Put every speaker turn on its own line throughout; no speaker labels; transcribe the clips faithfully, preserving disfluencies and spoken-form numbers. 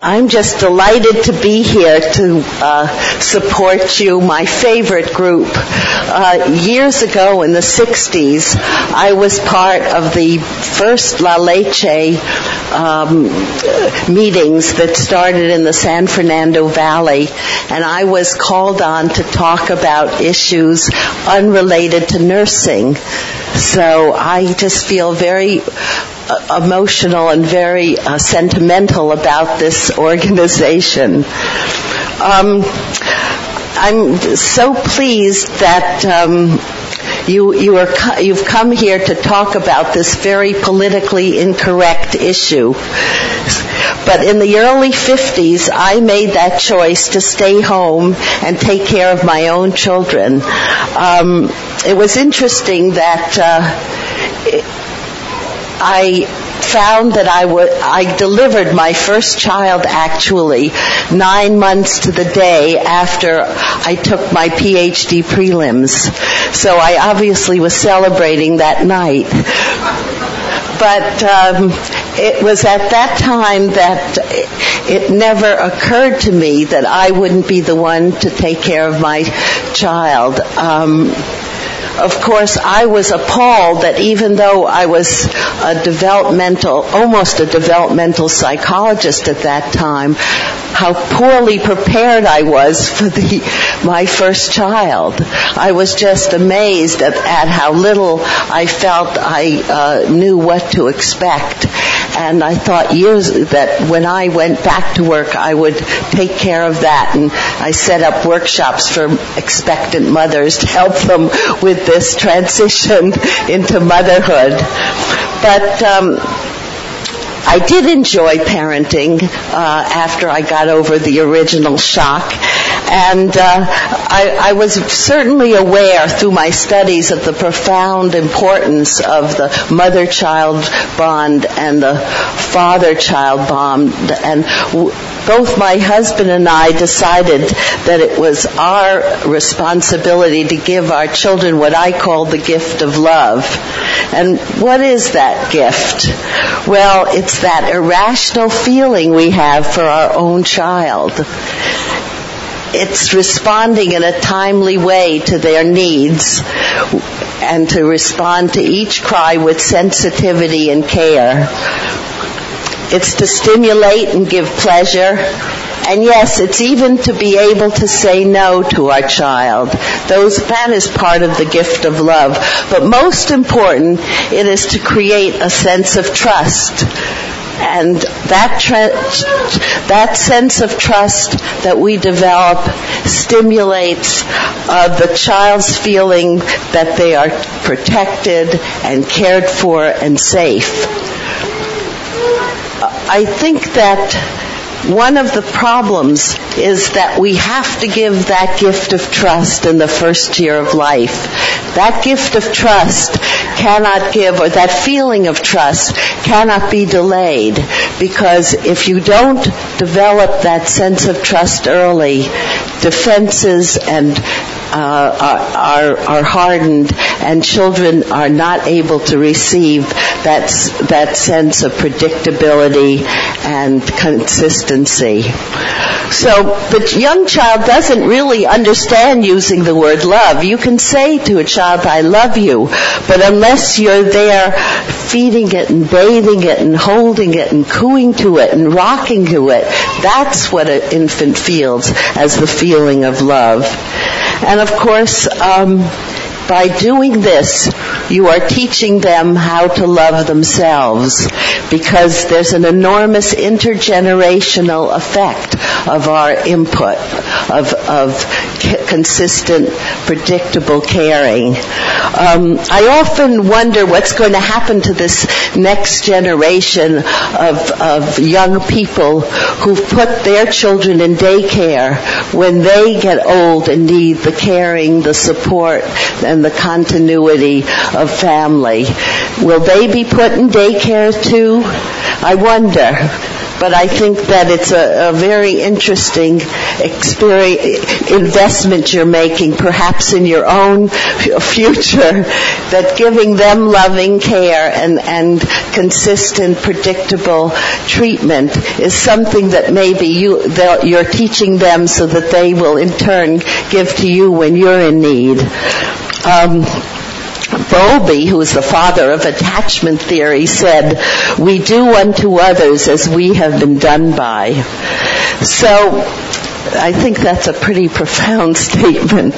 I'm just delighted to be here to uh, support you, my favorite group. Uh, years ago in the sixties, I was part of the first La Leche um, meetings that started in the San Fernando Valley, and I was called on to talk about issues unrelated to nursing. So I just feel very uh, emotional and very uh, sentimental about this organization. Um, I'm so pleased that um, you you are you've come here to talk about this very politically incorrect issue. But in the early fifties, I made that choice to stay home and take care of my own children. Um, it was interesting that uh, it, I found that I would, I delivered my first child actually nine months to the day after I took my P H D prelims. So I obviously was celebrating that night. But um, it was at that time that it never occurred to me that I wouldn't be the one to take care of my child. Um, Of course, I was appalled that even though I was a developmental, almost a developmental psychologist at that time, how poorly prepared I was for the, my first child. I was just amazed at, at how little I felt I uh, knew what to expect. And I thought years that when I went back to work, I would take care of that. And I set up workshops for expectant mothers to help them with this transition into motherhood. But um, I did enjoy parenting uh, after I got over the original shock. And uh, I, I was certainly aware through my studies of the profound importance of the mother-child bond and the father-child bond. And w- both my husband and I decided that it was our responsibility to give our children what I call the gift of love. And what is that gift? Well, it's that irrational feeling we have for our own child. It's responding in a timely way to their needs and to respond to each cry with sensitivity and care. It's to stimulate and give pleasure. And yes, it's even to be able to say no to our child. Those, that is part of the gift of love. But most important, it is to create a sense of trust. And that tra- that sense of trust that we develop stimulates uh, the child's feeling that they are protected and cared for and safe. I think that one of the problems is that we have to give that gift of trust in the first year of life. That gift of trust cannot give, or that feeling of trust cannot be delayed, because if you don't develop that sense of trust early, defenses and uh, are, are, are hardened, and children are not able to receive that that sense of predictability and consistency. So the young child doesn't really understand using the word love. You can say to a child, I love you, but unless you're there feeding it and bathing it and holding it and cooing to it and rocking to it, that's what an infant feels as the feeling of love. And of course, um, by doing this, you are teaching them how to love themselves, because there's an enormous intergenerational effect of our input, of, of consistent, predictable caring. Um, I often wonder what's going to happen to this next generation of, of young people who've put their children in daycare when they get old and need the caring, the support, and the continuity of family. Will they be put in daycare too? I wonder. but I think that it's a, a very interesting experience, investment you're making, perhaps in your own future, that giving them loving care and, and consistent, predictable treatment is something that maybe you, you're teaching them so that they will in turn give to you when you're in need. Um, Bowlby, who is the father of attachment theory, said, "We do unto others as we have been done by." So, I think that's a pretty profound statement.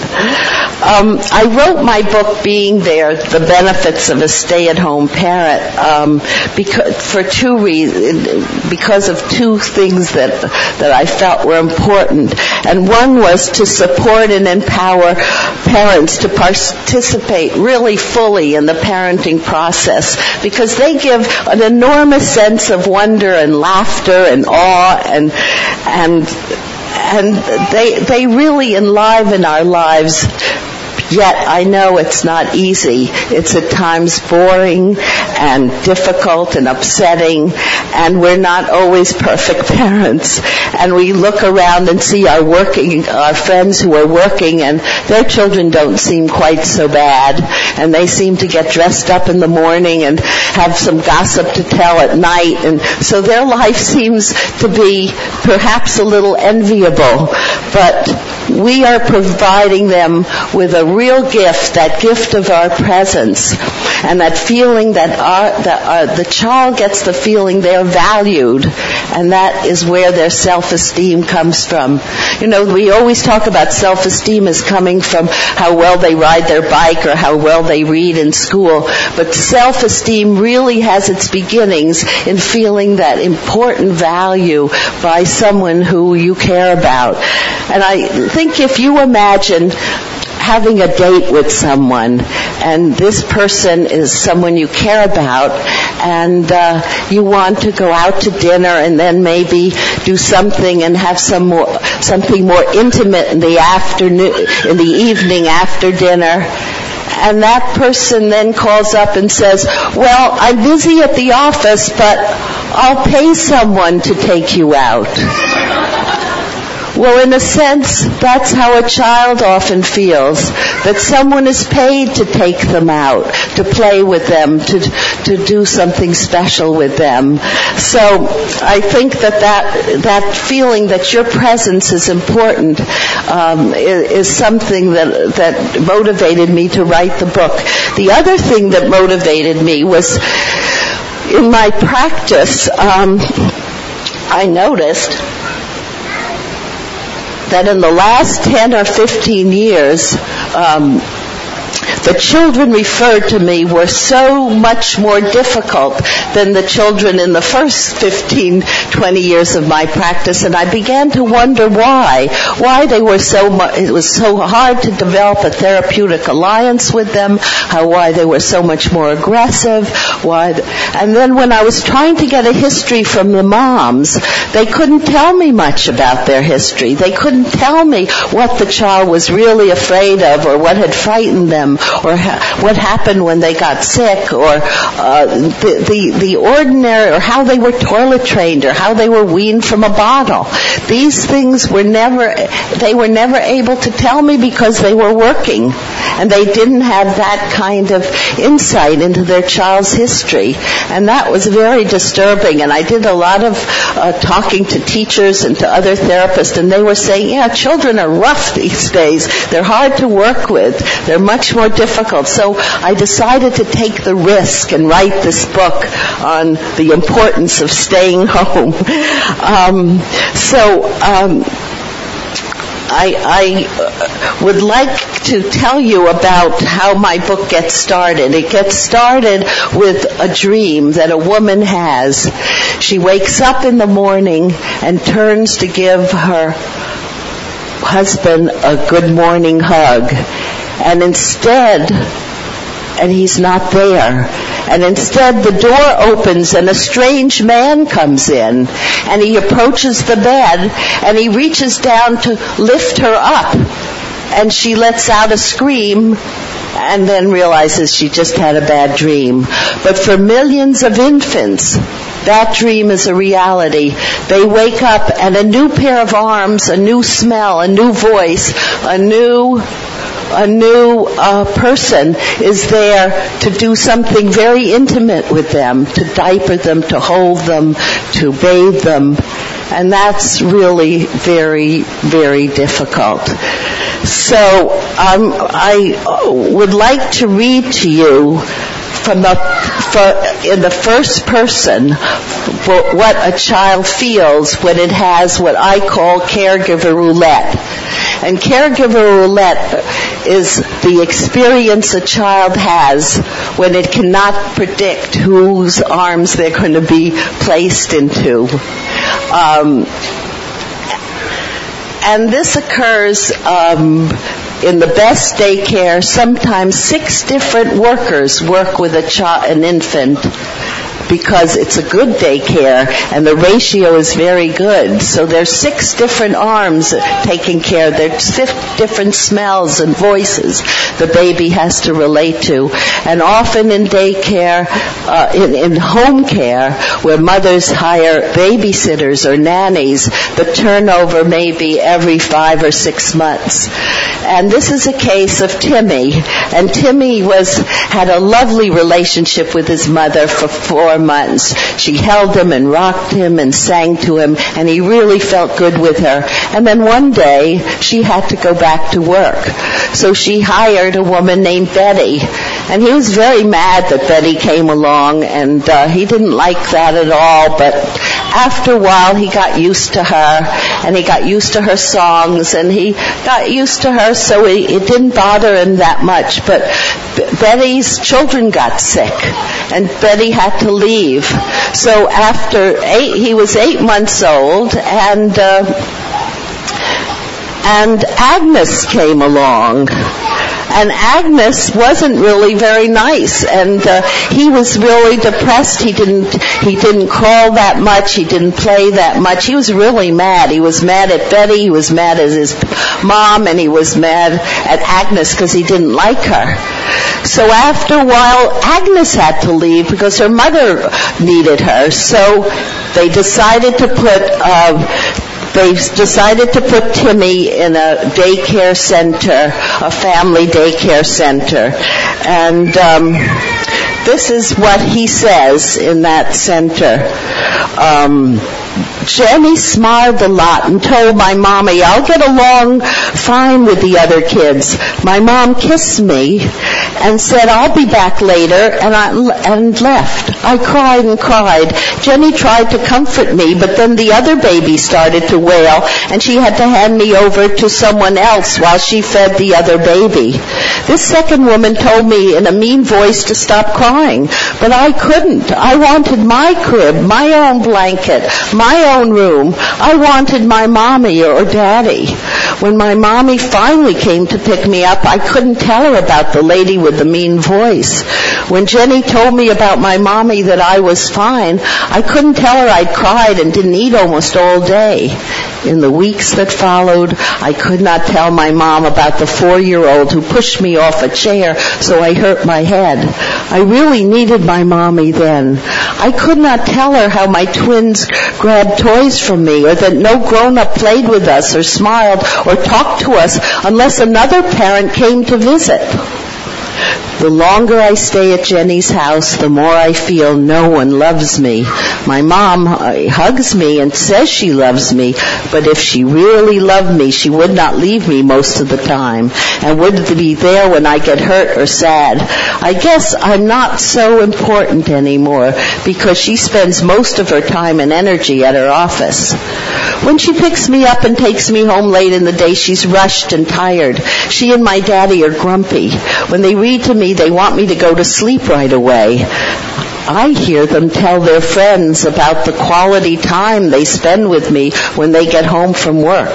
Um, I wrote my book, Being There, The Benefits of a Stay-at-Home Parent, um, because, for two reasons, because of two things that, that I felt were important. And one was to support and empower parents to participate really fully in the parenting process, because they give an enormous sense of wonder and laughter and awe and, and, and they they really enliven our lives. Yet I know it's not easy. It's at times boring and difficult and upsetting, and we're not always perfect parents. And we look around and see our working, our friends who are working, and their children don't seem quite so bad, and they seem to get dressed up in the morning and have some gossip to tell at night, and so their life seems to be perhaps a little enviable. But we are providing them with a real gift, that gift of our presence, and that feeling that, our, that our, the child gets the feeling they're valued, and that is where their self-esteem comes from. You know, we always talk about self-esteem as coming from how well they ride their bike or how well they read in school, but self-esteem really has its beginnings in feeling that important value by someone who you care about. And I think if you imagine having a date with someone, and this person is someone you care about, and uh, you want to go out to dinner and then maybe do something and have some more, something more intimate in the afternoon, in the evening after dinner. And that person then calls up and says, "Well, I'm busy at the office, but I'll pay someone to take you out." Well, in a sense, that's how a child often feels, that someone is paid to take them out, to play with them, to to do something special with them. So I think that that, that feeling that your presence is important um, is, is something that, that motivated me to write the book. The other thing that motivated me was, in my practice, um, I noticed that in the last ten or fifteen years, um, the children referred to me were so much more difficult than the children in the first fifteen, twenty years of my practice, and I began to wonder why. Why they were so mu- it was so hard to develop a therapeutic alliance with them, how why they were so much more aggressive, why th- and then when I was trying to get a history from the moms, they couldn't tell me much about their history. They couldn't tell me what the child was really afraid of, or what had frightened them, or ha- what happened when they got sick, or uh, the, the the ordinary, or how they were toilet trained, or how they were weaned from a bottle. These things were never, they were never able to tell me because they were working, and they didn't have that kind of insight into their child's history, and that was very disturbing. And I did a lot of uh, talking to teachers and to other therapists, and they were saying, yeah, children are rough these days. They're hard to work with. They're much more difficult. So I decided to take the risk and write this book on the importance of staying home. Um, so um, I, I would like to tell you about how my book gets started. It gets started with a dream that a woman has. She wakes up in the morning and turns to give her husband a good morning hug. And instead, and he's not there. And instead the door opens and a strange man comes in, and he approaches the bed and he reaches down to lift her up, and she lets out a scream and then realizes she just had a bad dream. But for millions of infants, that dream is a reality. They wake up and a new pair of arms, a new smell, a new voice, a new a new uh, person is there to do something very intimate with them, to diaper them, to hold them, to bathe them. And that's really very, very difficult. So um, I would like to read to you from the, for, in the first person what a child feels when it has what I call caregiver roulette. And caregiver roulette is the experience a child has when it cannot predict whose arms they're going to be placed into. Um, and this occurs um, in the best daycare. Sometimes six different workers work with a child, an infant, because it's a good daycare and the ratio is very good. So there's six different arms taking care. There's six different smells and voices the baby has to relate to. And often in daycare, uh, in, in home care, where mothers hire babysitters or nannies, the turnover may be every five or six months. And this is a case of Timmy. And Timmy was had a lovely relationship with his mother for four months. She held him and rocked him and sang to him, and he really felt good with her. And then one day, she had to go back to work. So she hired a woman named Betty. And he was very mad that Betty came along, and uh, he didn't like that at all. But after a while, he got used to her, and he got used to her songs, and he got used to her, so it, it didn't bother him that much. But B- Betty's children got sick, and Betty had to leave. So after eight, he was eight months old, and uh, and Agnes came along. And Agnes wasn't really very nice, and uh, he was really depressed. He didn't he didn't crawl that much. He didn't play that much. He was really mad. He was mad at Betty. He was mad at his mom, and he was mad at Agnes because he didn't like her. So after a while, Agnes had to leave because her mother needed her. So they decided to put. Uh, They decided to put Timmy in a daycare center, a family daycare center. And um, this is what he says in that center. Um, Jenny smiled a lot and told my mommy, I'll get along fine with the other kids. My mom kissed me and said, I'll be back later, and I and left. I cried and cried. Jenny tried to comfort me, but then the other baby started to wail, and she had to hand me over to someone else while she fed the other baby. This second woman told me in a mean voice to stop crying, but I couldn't. I wanted my crib, my own blanket, my own room. I wanted my mommy or daddy. When my mommy finally came to pick me up, I couldn't tell her about the lady with the mean voice. When Jenny told me about my mommy that I was fine, I couldn't tell her I'd cried and didn't eat almost all day. In the weeks that followed, I could not tell my mom about the four-year-old who pushed me off a chair so I hurt my head. I really needed my mommy then. I could not tell her how my twins grabbed toys from me, or that no grown-up played with us or smiled or talked to us unless another parent came to visit. The longer I stay at Jenny's house, the more I feel no one loves me. My mom uh, hugs me and says she loves me, but if she really loved me, she would not leave me most of the time and would be there when I get hurt or sad. I guess I'm not so important anymore because she spends most of her time and energy at her office. When she picks me up and takes me home late in the day, she's rushed and tired. She and my daddy are grumpy. When they read to me, they want me to go to sleep right away. I hear them tell their friends about the quality time they spend with me when they get home from work.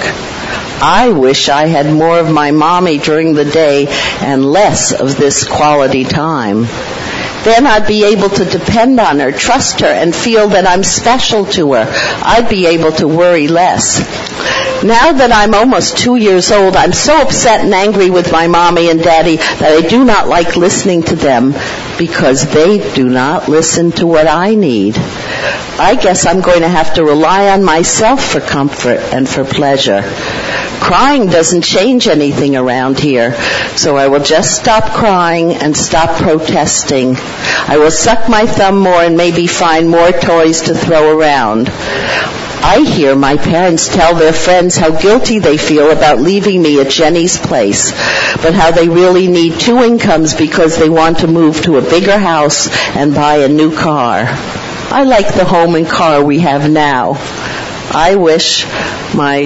I wish I had more of my mommy during the day and less of this quality time. Then I'd be able to depend on her, trust her, and feel that I'm special to her. I'd be able to worry less. Now that I'm almost two years old, I'm so upset and angry with my mommy and daddy that I do not like listening to them because they do not listen to what I need. I guess I'm going to have to rely on myself for comfort and for pleasure. Crying doesn't change anything around here, so I will just stop crying and stop protesting. I will suck my thumb more and maybe find more toys to throw around. I hear my parents tell their friends how guilty they feel about leaving me at Jenny's place, but how they really need two incomes because they want to move to a bigger house and buy a new car. I like the home and car we have now. I wish my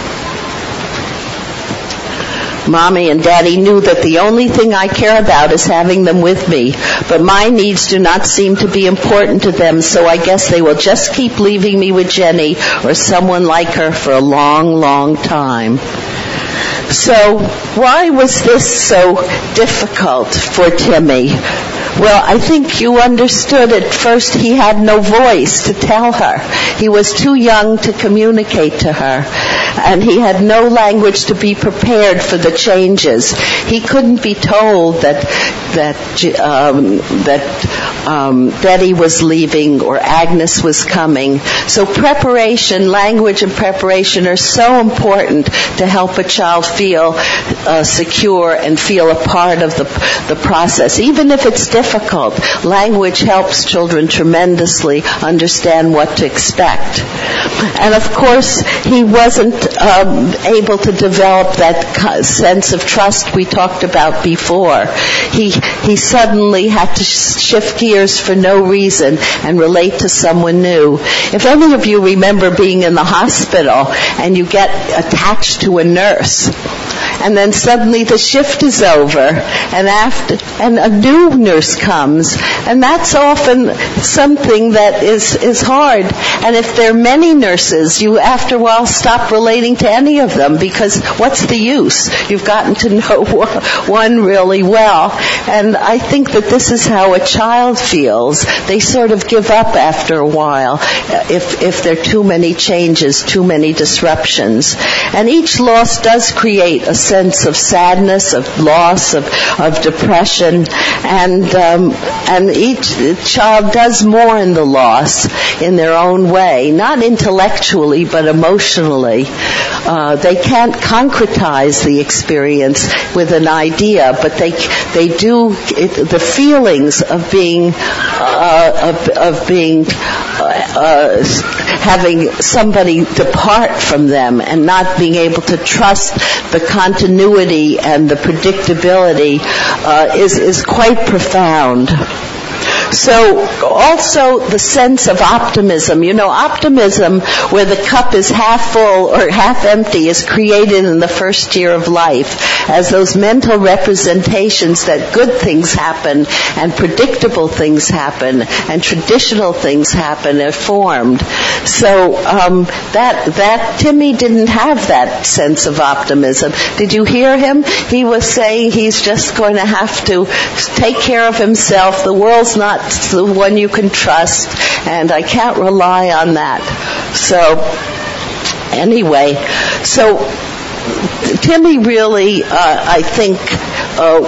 Mommy and Daddy knew that the only thing I care about is having them with me, but my needs do not seem to be important to them, so I guess they will just keep leaving me with Jenny or someone like her for a long, long time. So why was this so difficult for Timmy? Well, I think you understood at first he had no voice to tell her. He was too young to communicate to her, and he had no language to be prepared for the changes. He couldn't be told that that um, that um, Betty was leaving or Agnes was coming. So preparation, language and preparation are so important to help a child feel uh, secure and feel a part of the the process, even if it's difficult. Difficult. Language helps children tremendously understand what to expect. And of course, he wasn't um, able to develop that sense of trust we talked about before. He he suddenly had to shift gears for no reason and relate to someone new. If any of you remember being in the hospital and you get attached to a nurse, and then suddenly the shift is over, and after and a new nurse comes, and that's often something that is is hard. And if there are many nurses, you after a while stop relating to any of them, because what's the use? You've gotten to know one really well. And I think that this is how a child feels. They sort of give up after a while if if there are too many changes, too many disruptions. And each loss does create a sense of sadness, of loss, of, of depression, and um, and each child does mourn the loss in their own way, not intellectually but emotionally. Uh, they can't concretize the experience with an idea, but they they do it, the feelings of being uh, of, of being uh, uh, having somebody depart from them and not being able to trust the continuity and the predictability uh, is is quite profound. So also the sense of optimism. You know, optimism where the cup is half full or half empty is created in the first year of life as those mental representations that good things happen and predictable things happen and traditional things happen are formed. So um, that that Timmy didn't have that sense of optimism. Did you hear him? He was saying he's just going to have to take care of himself. The world's not the one you can trust, and I can't rely on that. So anyway, so Timmy really, uh, I think, uh,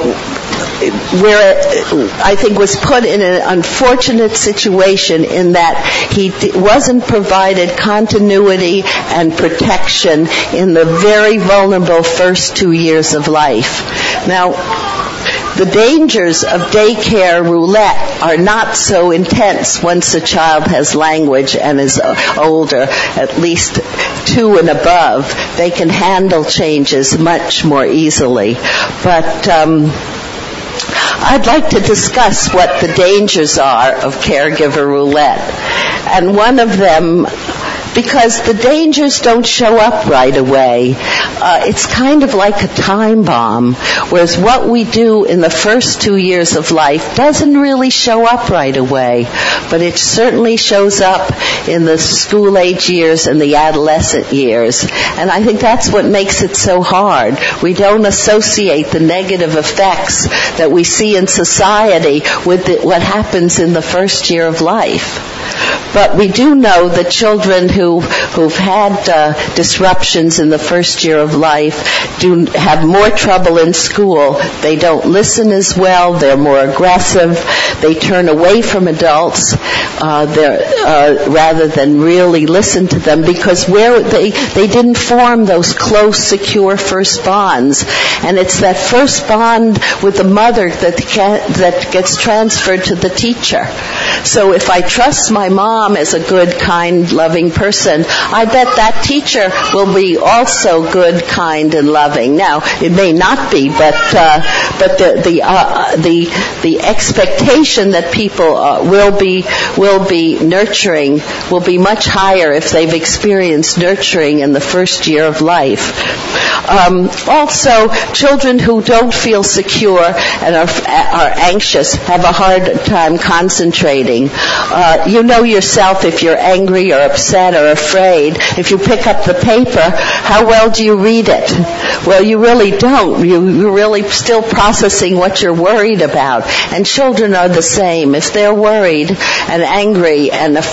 where I think was put in an unfortunate situation in that he wasn't provided continuity and protection in the very vulnerable first two years of life. Now, the dangers of daycare roulette are not so intense once a child has language and is older, at least two and above. They can handle changes much more easily. But um, I'd like to discuss what the dangers are of caregiver roulette. And one of them because the dangers don't show up right away. Uh, it's kind of like a time bomb, whereas what we do in the first two years of life doesn't really show up right away, but it certainly shows up in the school age years and the adolescent years. And I think that's what makes it so hard. We don't associate the negative effects that we see in society with the, what happens in the first year of life. But we do know that children who, who've had uh, disruptions in the first year of life do have more trouble in school. They don't listen as well. They're more aggressive. They turn away from adults uh, uh, rather than really listen to them, because where they, they didn't form those close, secure first bonds. And it's that first bond with the mother that, can, that gets transferred to the teacher. So if I trust my mom as a good, kind, loving person, I bet that teacher will be also good, kind, and loving. Now, it may not be, but uh, but the the uh, the the expectation that people uh, will be will be nurturing will be much higher if they've experienced nurturing in the first year of life. Um, also, children who don't feel secure and are are anxious have a hard time concentrating. Uh, you know yourself if you're angry or upset or afraid. If you pick up the paper, how well do you read it? Well, you really don't. You, you're really still processing what you're worried about. And children are the same. If they're worried and angry and uh,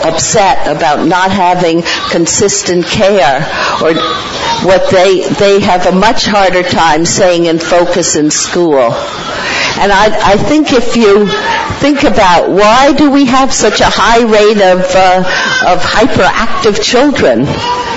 upset about not having consistent care, or what they they have a much harder time staying in focus in school. And I, I think if you think about why do we have such a high rate of uh, of hyperactive children?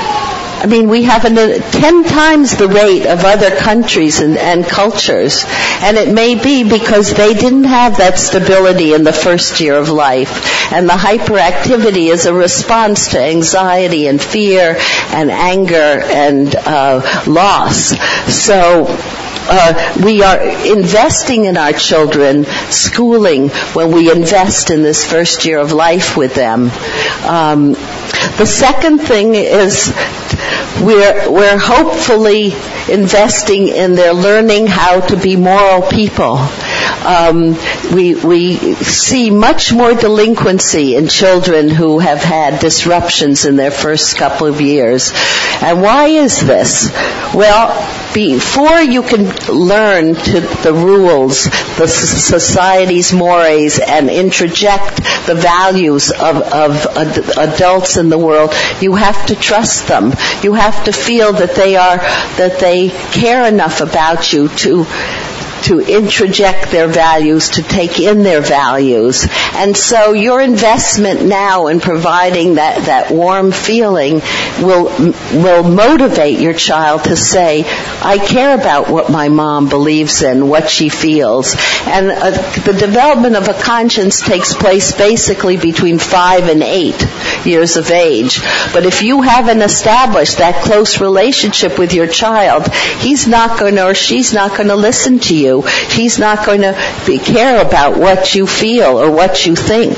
I mean, we have an, uh, ten times the rate of other countries and, and cultures. And it may be because they didn't have that stability in the first year of life. And the hyperactivity is a response to anxiety and fear and anger and uh, loss. So Uh, we are investing in our children, schooling, when we invest in this first year of life with them. Um, the second thing is we're, we're hopefully investing in their learning how to be moral people. Um, we we see much more delinquency in children who have had disruptions in their first couple of years. And why is this? Well, before you can learn to the rules, the society's mores, and introject the values of, of ad- adults in the world, you have to trust them. You have to feel that they are that they care enough about you to to introject their values, to take in their values. And so your investment now in providing that, that warm feeling will will motivate your child to say, I care about what my mom believes in, what she feels. And uh, the development of a conscience takes place basically between five and eight years of age. But if you haven't established that close relationship with your child, he's not going to, or she's not going to listen to you. He's not going to be, care about what you feel or what you think.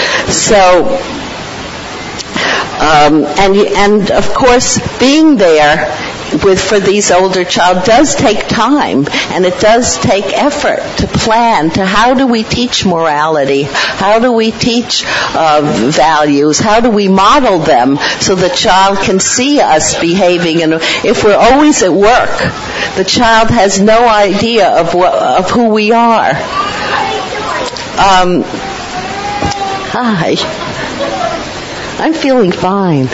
So, um, and and of course, being there with for these older child does take time, and it does take effort to plan to how do we teach morality, how do we teach uh, values, how do we model them so the child can see us behaving. And if we're always at work, the child has no idea of what, of who we are. Um, hi, I'm feeling fine.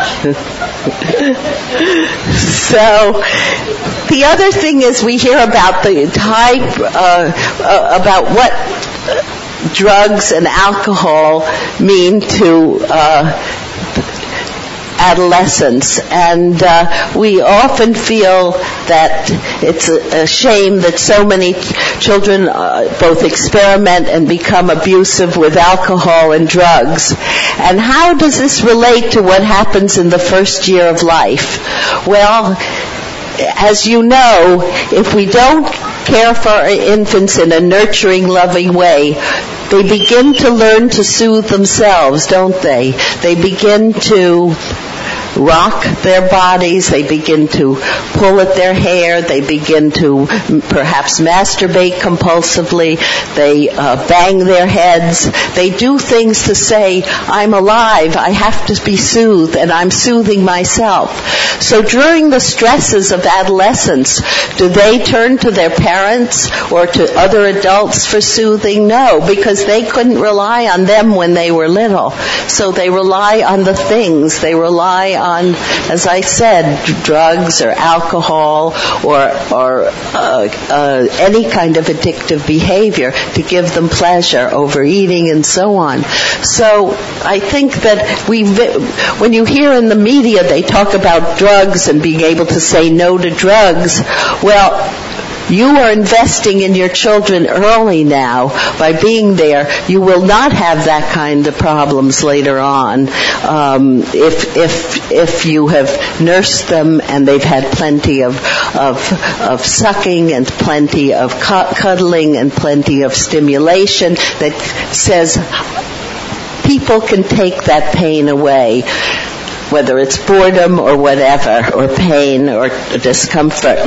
So, the other thing is we hear about the type, uh, uh, about what drugs and alcohol mean to uh, adolescence, and uh, we often feel that it's a, a shame that so many children uh, both experiment and become abusive with alcohol and drugs. And how does this relate to what happens in the first year of life? Well, as you know, if we don't care for our infants in a nurturing, loving way, they begin to learn to soothe themselves, don't they? They begin to rock their bodies, they begin to pull at their hair, they begin to perhaps masturbate compulsively, they uh, bang their heads, they do things to say, I'm alive, I have to be soothed, and I'm soothing myself. So during the stresses of adolescence, do they turn to their parents or to other adults for soothing? No, because they couldn't rely on them when they were little. So they rely on the things, they rely on, as I said, drugs or alcohol or or uh, uh, any kind of addictive behavior to give them pleasure, overeating and so on. So I think that we, when you hear in the media they talk about drugs and being able to say no to drugs, well, you are investing in your children early now by being there. You will not have that kind of problems later on um, if if if you have nursed them and they've had plenty of of, of sucking and plenty of cuddling and plenty of stimulation that says people can take that pain away, whether it's boredom or whatever, or pain or discomfort.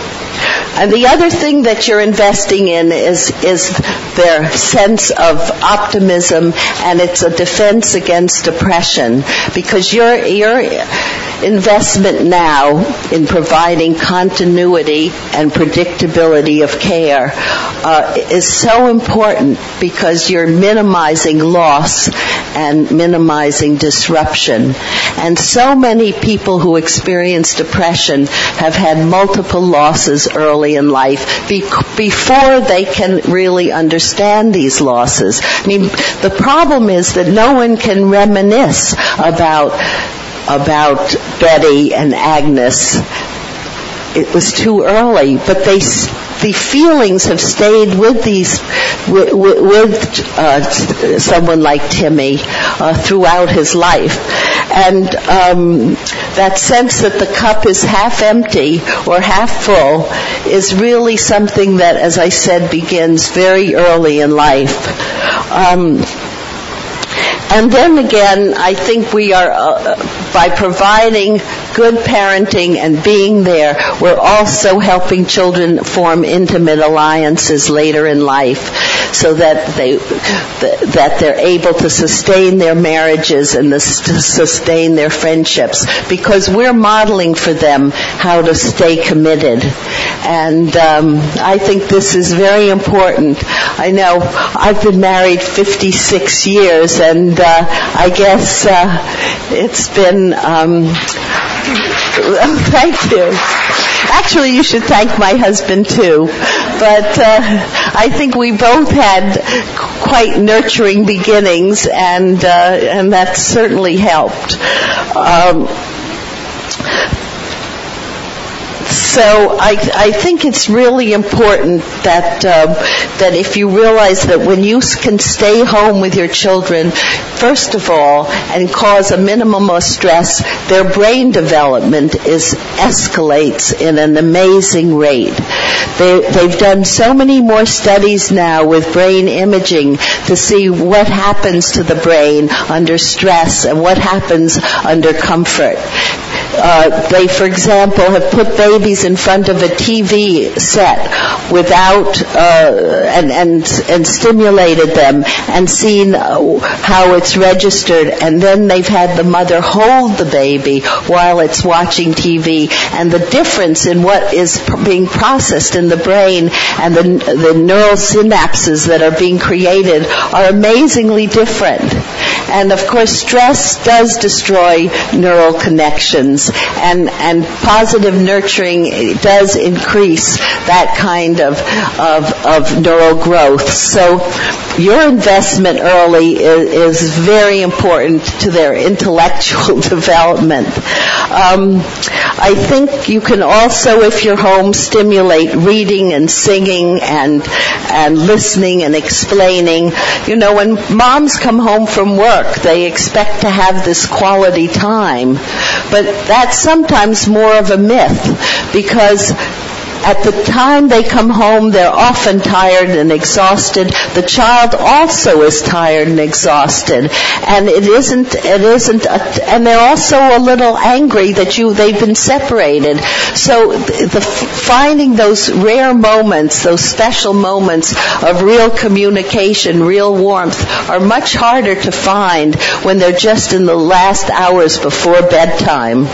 And the other thing that you're investing in is is their sense of optimism, and it's a defense against depression, because your your investment now in providing continuity and predictability of care uh, is so important, because you're minimizing loss and minimizing disruption. And so many people who experience depression have had multiple losses early in life be- before they can really understand these losses. I mean, the problem is that no one can reminisce about about Betty and Agnes. It was too early, but they the feelings have stayed with these with, with uh, someone like Timmy uh, throughout his life, and um, that sense that the cup is half empty or half full is really something that, as I said, begins very early in life. Um, And then again, I think we are, uh, by providing good parenting and being there, we're also helping children form intimate alliances later in life, so that they that they're able to sustain their marriages and to sustain their friendships, because we're modeling for them how to stay committed. And um, I think this is very important. I know I've been married fifty-six years, and uh, I guess uh, it's been, um, thank you. Actually, you should thank my husband too. But uh, I think we both had quite nurturing beginnings, and uh, and that certainly helped. Um, So I, I think it's really important that uh, that if you realize that when you can stay home with your children, first of all, and cause a minimum of stress, their brain development is escalates in an amazing rate. They, they've done so many more studies now with brain imaging to see what happens to the brain under stress and what happens under comfort. Uh, they, for example, have put babies in front of a T V set without uh, and and and stimulated them and seen how it's registered, and then they've had the mother hold the baby while it's watching T V, and the difference in what is being processed in the brain and the the neural synapses that are being created are amazingly different. And of course, stress does destroy neural connections, and and positive nurturing does increase that kind of of, of neural growth. So your investment early is, is very important to their intellectual development. Um, I think you can also, if you're home, stimulate reading and singing and and listening and explaining. You know, when moms come home from work, they expect to have this quality time, but that's sometimes more of a myth, because at the time they come home, they're often tired and exhausted. The child also is tired and exhausted, and it isn't. It isn't. A, and they're also a little angry that you they've been separated. So the, the finding those rare moments, those special moments of real communication, real warmth, are much harder to find when they're just in the last hours before bedtime.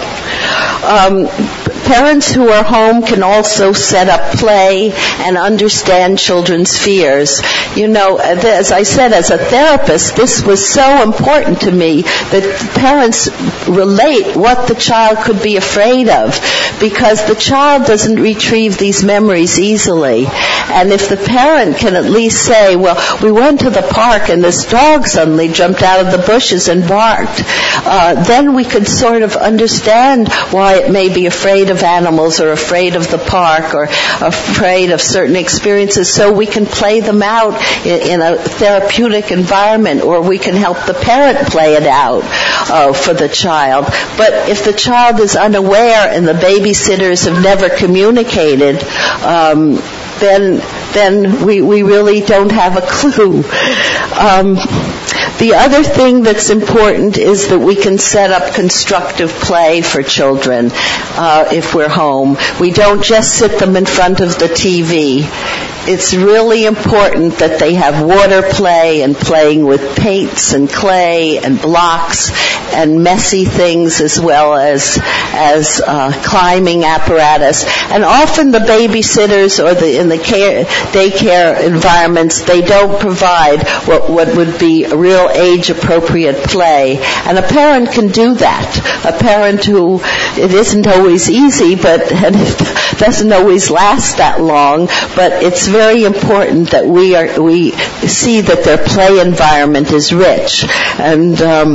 Um, Parents who are home can also set up play and understand children's fears. You know, as I said, as a therapist, this was so important to me that parents relate what the child could be afraid of, because the child doesn't retrieve these memories easily. And if the parent can at least say, well, we went to the park and this dog suddenly jumped out of the bushes and barked, uh, then we could sort of understand why it may be afraid of animals or afraid of the park or afraid of certain experiences, so we can play them out in, in a therapeutic environment, or we can help the parent play it out uh, for the child. But if the child is unaware and the babysitters have never communicated, um, then then we, we really don't have a clue. Um, The other thing that's important is that we can set up constructive play for children uh, if we're home. We don't just sit them in front of the T V. It's really important that they have water play and playing with paints and clay and blocks and messy things, as well as as uh, climbing apparatus. And often the babysitters or the in the care, daycare environments, they don't provide what, what would be a real age-appropriate play. And a parent can do that. A parent who, it isn't always easy, but and it doesn't always last that long, but it's very important that we are we see that their play environment is rich, and um,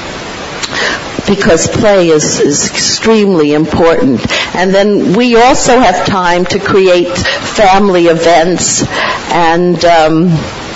because play is, is extremely important. And then we also have time to create family events and um,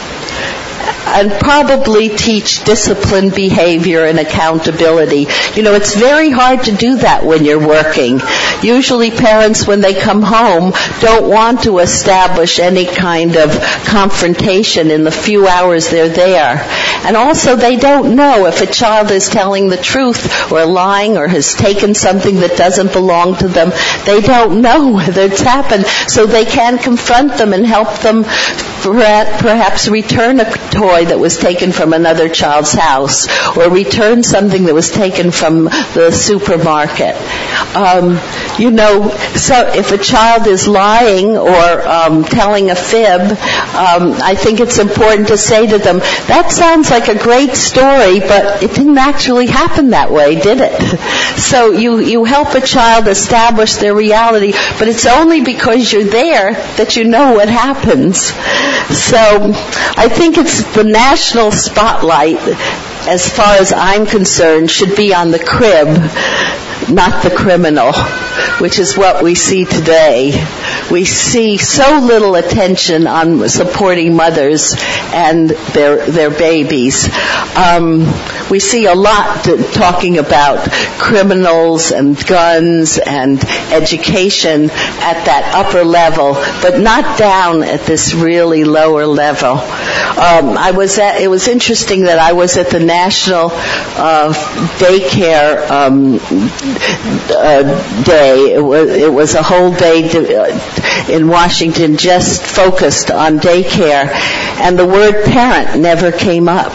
and probably teach disciplined behavior and accountability. You know, it's very hard to do that when you're working. Usually parents, when they come home, don't want to establish any kind of confrontation in the few hours they're there. And also they don't know if a child is telling the truth or lying or has taken something that doesn't belong to them. They don't know whether it's happened, so they can confront them and help them perhaps return a toy that was taken from another child's house, or return something that was taken from the supermarket. Um, you know, so if a child is lying or um, telling a fib, um, I think it's important to say to them, that sounds like a great story, but it didn't actually happen that way, did it? So you, you help a child establish their reality, but it's only because you're there that you know what happens. So I think it's the national spotlight, as far as I'm concerned, should be on the crib, not the criminal, which is what we see today. We see so little attention on supporting mothers and their their babies. Um, we see a lot to, talking about criminals and guns and education at that upper level, but not down at this really lower level. Um, I was at, it was interesting that I was at the National uh, Daycare um, uh, Day. It was, it was a whole day to, uh, in Washington just focused on daycare, and the word parent never came up.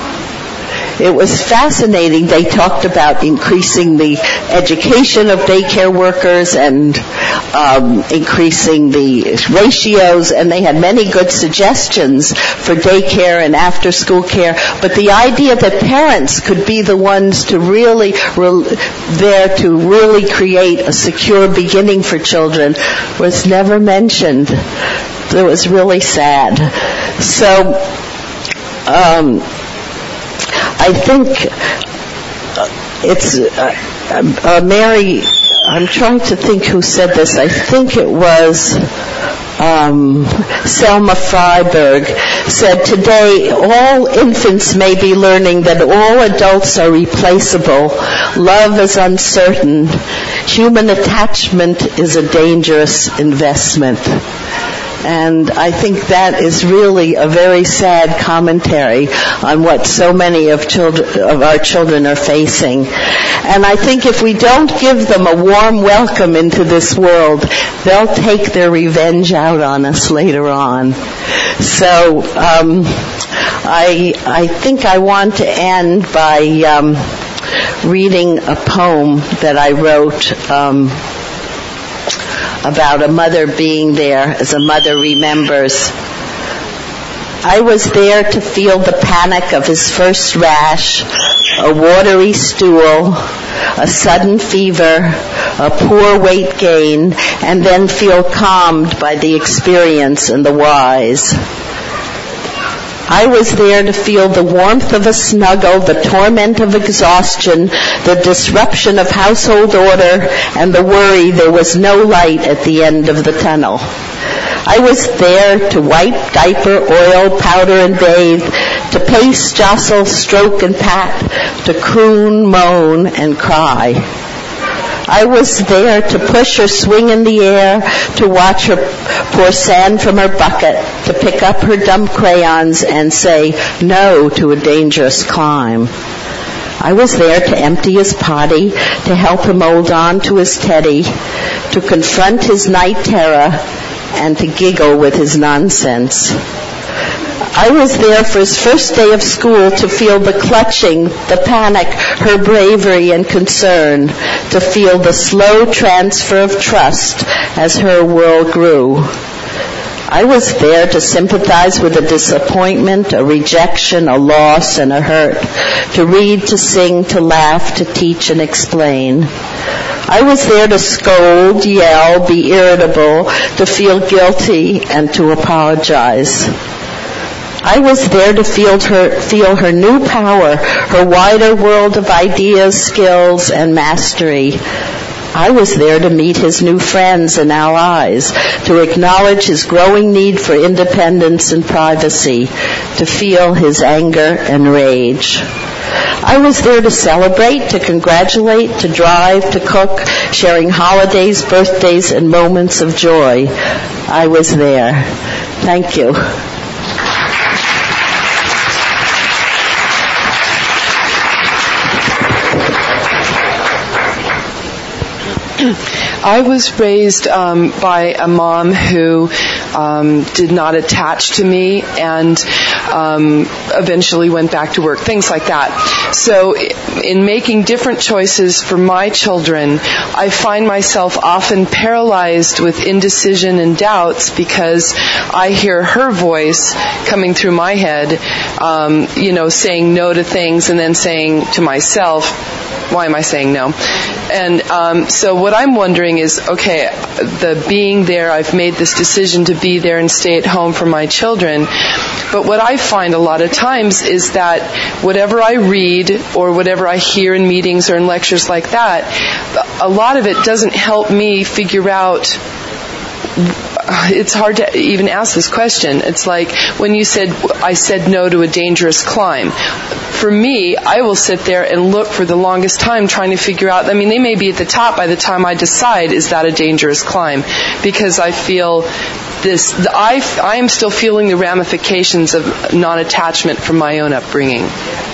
It was fascinating. They talked about increasing the education of daycare workers and um, increasing the ratios, and they had many good suggestions for daycare and after-school care. But the idea that parents could be the ones to really, re- there to really create a secure beginning for children was never mentioned. It was really sad. So, um, I think it's uh, uh, Mary, I'm trying to think who said this. I think it was um, Selma Freiberg said, today all infants may be learning that all adults are replaceable. Love is uncertain. Human attachment is a dangerous investment. And I think that is really a very sad commentary on what so many of children, of our children are facing. And I think if we don't give them a warm welcome into this world, they'll take their revenge out on us later on. So um, I, I think I want to end by um, reading a poem that I wrote um, about a mother being there as a mother remembers. I was there to feel the panic of his first rash, a watery stool, a sudden fever, a poor weight gain, and then feel calmed by the experience and the wise. I was there to feel the warmth of a snuggle, the torment of exhaustion, the disruption of household order, and the worry there was no light at the end of the tunnel. I was there to wipe, diaper, oil, powder, and bathe, to pace, jostle, stroke, and pat, to croon, moan, and cry. I was there to push her swing in the air, to watch her pour sand from her bucket, to pick up her dumb crayons and say no to a dangerous climb. I was there to empty his potty, to help him hold on to his teddy, to confront his night terror, and to giggle with his nonsense. I was there for his first day of school to feel the clutching, the panic, her bravery and concern, to feel the slow transfer of trust as her world grew. I was there to sympathize with a disappointment, a rejection, a loss, and a hurt, to read, to sing, to laugh, to teach and explain. I was there to scold, yell, be irritable, to feel guilty, and to apologize. I was there to feel her, feel her new power, her wider world of ideas, skills, and mastery. I was there to meet his new friends and allies, to acknowledge his growing need for independence and privacy, to feel his anger and rage. I was there to celebrate, to congratulate, to drive, to cook, sharing holidays, birthdays, and moments of joy. I was there. Thank you.
I was raised um, by a mom who um, did not attach to me and um, eventually went back to work, things like that. So in making different choices for my children, I find myself often paralyzed with indecision and doubts because I hear her voice coming through my head, um, you know, saying no to things and then saying to myself, why am I saying no? And um, so what I'm wondering is, okay, the being there, I've made this decision to be there and stay at home for my children. But what I find a lot of times is that whatever I read or whatever I hear in meetings or in lectures like that, a lot of it doesn't help me figure out. It's hard to even ask this question. It's like when you said, I said no to a dangerous climb. For me, I will sit there and look for the longest time trying to figure out, I mean, they may be at the top by the time I decide, is that a dangerous climb? Because I feel this, I, I am still feeling the ramifications of non-attachment from my own upbringing.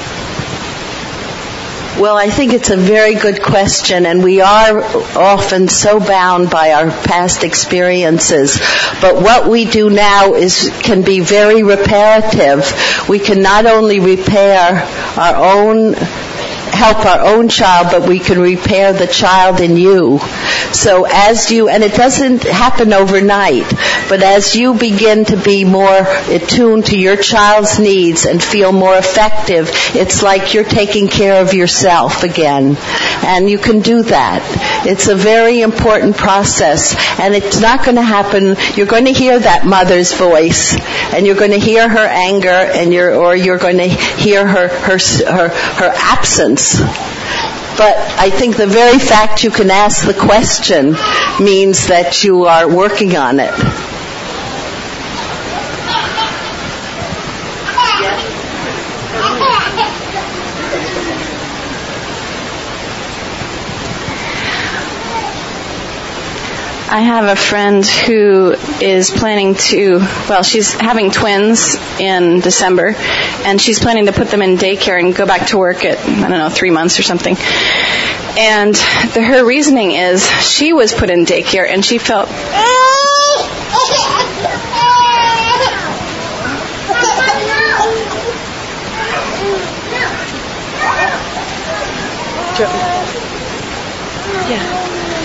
Well, I think it's a very good question, and we are often so bound by our past experiences. But what we do now is can be very reparative. We can not only repair our own, help our own child, but we can repair the child in you. So as you, and it doesn't happen overnight, but as you begin to be more attuned to your child's needs and feel more effective, it's like you're taking care of yourself again. And you can do that. It's a very important process, and it's not going to happen. You're going to hear that mother's voice, and you're going to hear her anger, and you're, or you're going to hear her, her, her, her absence. But I think the very fact you can ask the question means that you are working on it.
I have a friend who is planning to, well, she's having twins in December, and she's planning to put them in daycare and go back to work at, I don't know, three months or something. And the, her reasoning is she was put in daycare, and she felt... Yeah.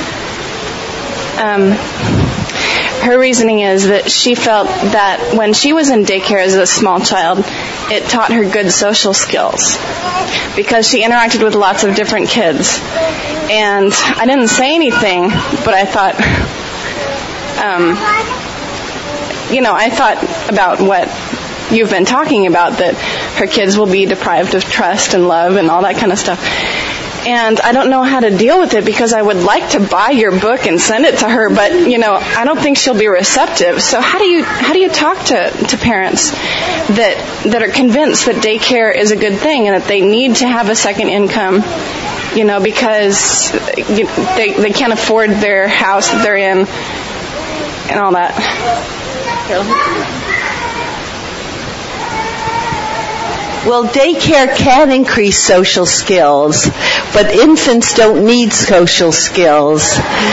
Um, her reasoning is that she felt that when she was in daycare as a small child, it taught her good social skills because she interacted with lots of different kids. And I didn't say anything, but I thought, um, you know, I thought about what you've been talking about, that her kids will be deprived of trust and love and all that kind of stuff. And I don't know how to deal with it because I would like to buy your book and send it to her, but, you know, I don't think she'll be receptive. So how do you how do you talk to, to parents that that are convinced that daycare is a good thing and that they need to have a second income, you know, because you, they they can't afford their house that they're in and all that?
Well, daycare can increase social skills, but infants don't need social skills.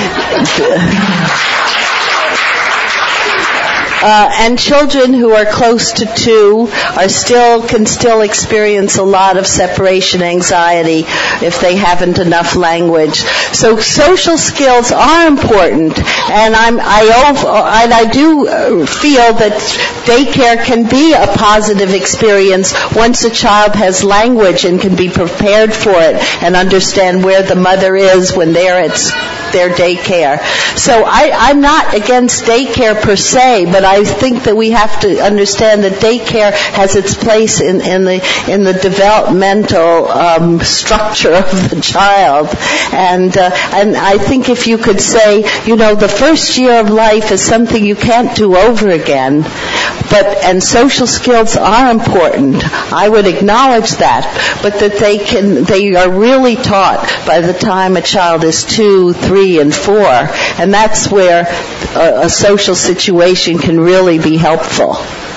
Uh, and children who are close to two are still can still experience a lot of separation anxiety if they haven't enough language. So social skills are important, and I'm I and I do feel that daycare can be a positive experience once a child has language and can be prepared for it and understand where the mother is when they're at their daycare. So I, I'm not against daycare per se, but I think that we have to understand that daycare has its place in, in the in the developmental um, structure of the child, and uh, and I think if you could say, you know, the first year of life is something you can't do over again, but and social skills are important. I would acknowledge that, but that they can they are really taught by the time a child is two, three, and four, and that's where a, a social situation can really be helpful.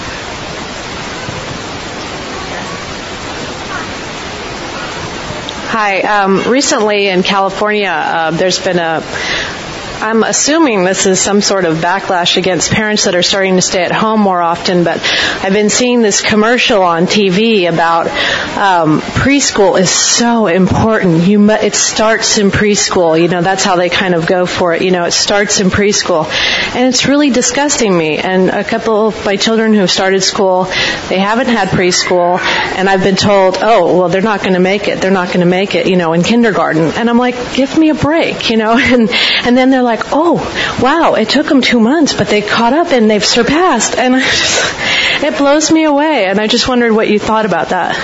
Hi. Um, recently in California, uh, there's been a I'm assuming this is some sort of backlash against parents that are starting to stay at home more often, but I've been seeing this commercial on T V about um, preschool is so important. You mu- it starts in preschool. You know, that's how they kind of go for it. You know, it starts in preschool. And it's really disgusting me. And a couple of my children who have started school, they haven't had preschool, and I've been told, oh, well, they're not going to make it. They're not going to make it, you know, in kindergarten. And I'm like, give me a break, you know. And, and then they're like, like, oh, wow, it took them two months, but they caught up and they've surpassed. And I just, it blows me away. And I just wondered what you thought about that.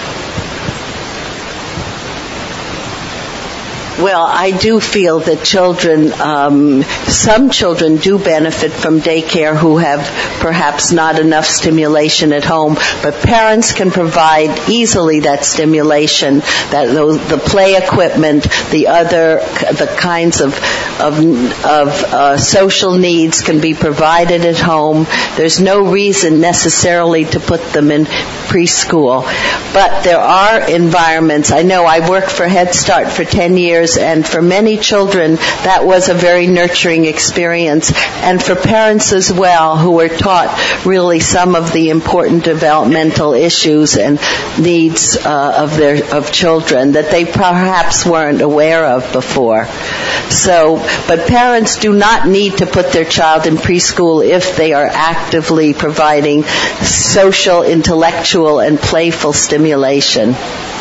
Well, I do feel that children, um, some children do benefit from daycare who have perhaps not enough stimulation at home, but parents can provide easily that stimulation, that those, the play equipment, the other, the kinds of of, of uh, social needs can be provided at home. There's no reason necessarily to put them in preschool, but there are environments. I know I worked for Head Start for ten years. And for many children, that was a very nurturing experience. And for parents as well, who were taught really some of the important developmental issues and needs uh, of their of children that they perhaps weren't aware of before. So, but parents do not need to put their child in preschool if they are actively providing social, intellectual, and playful stimulation.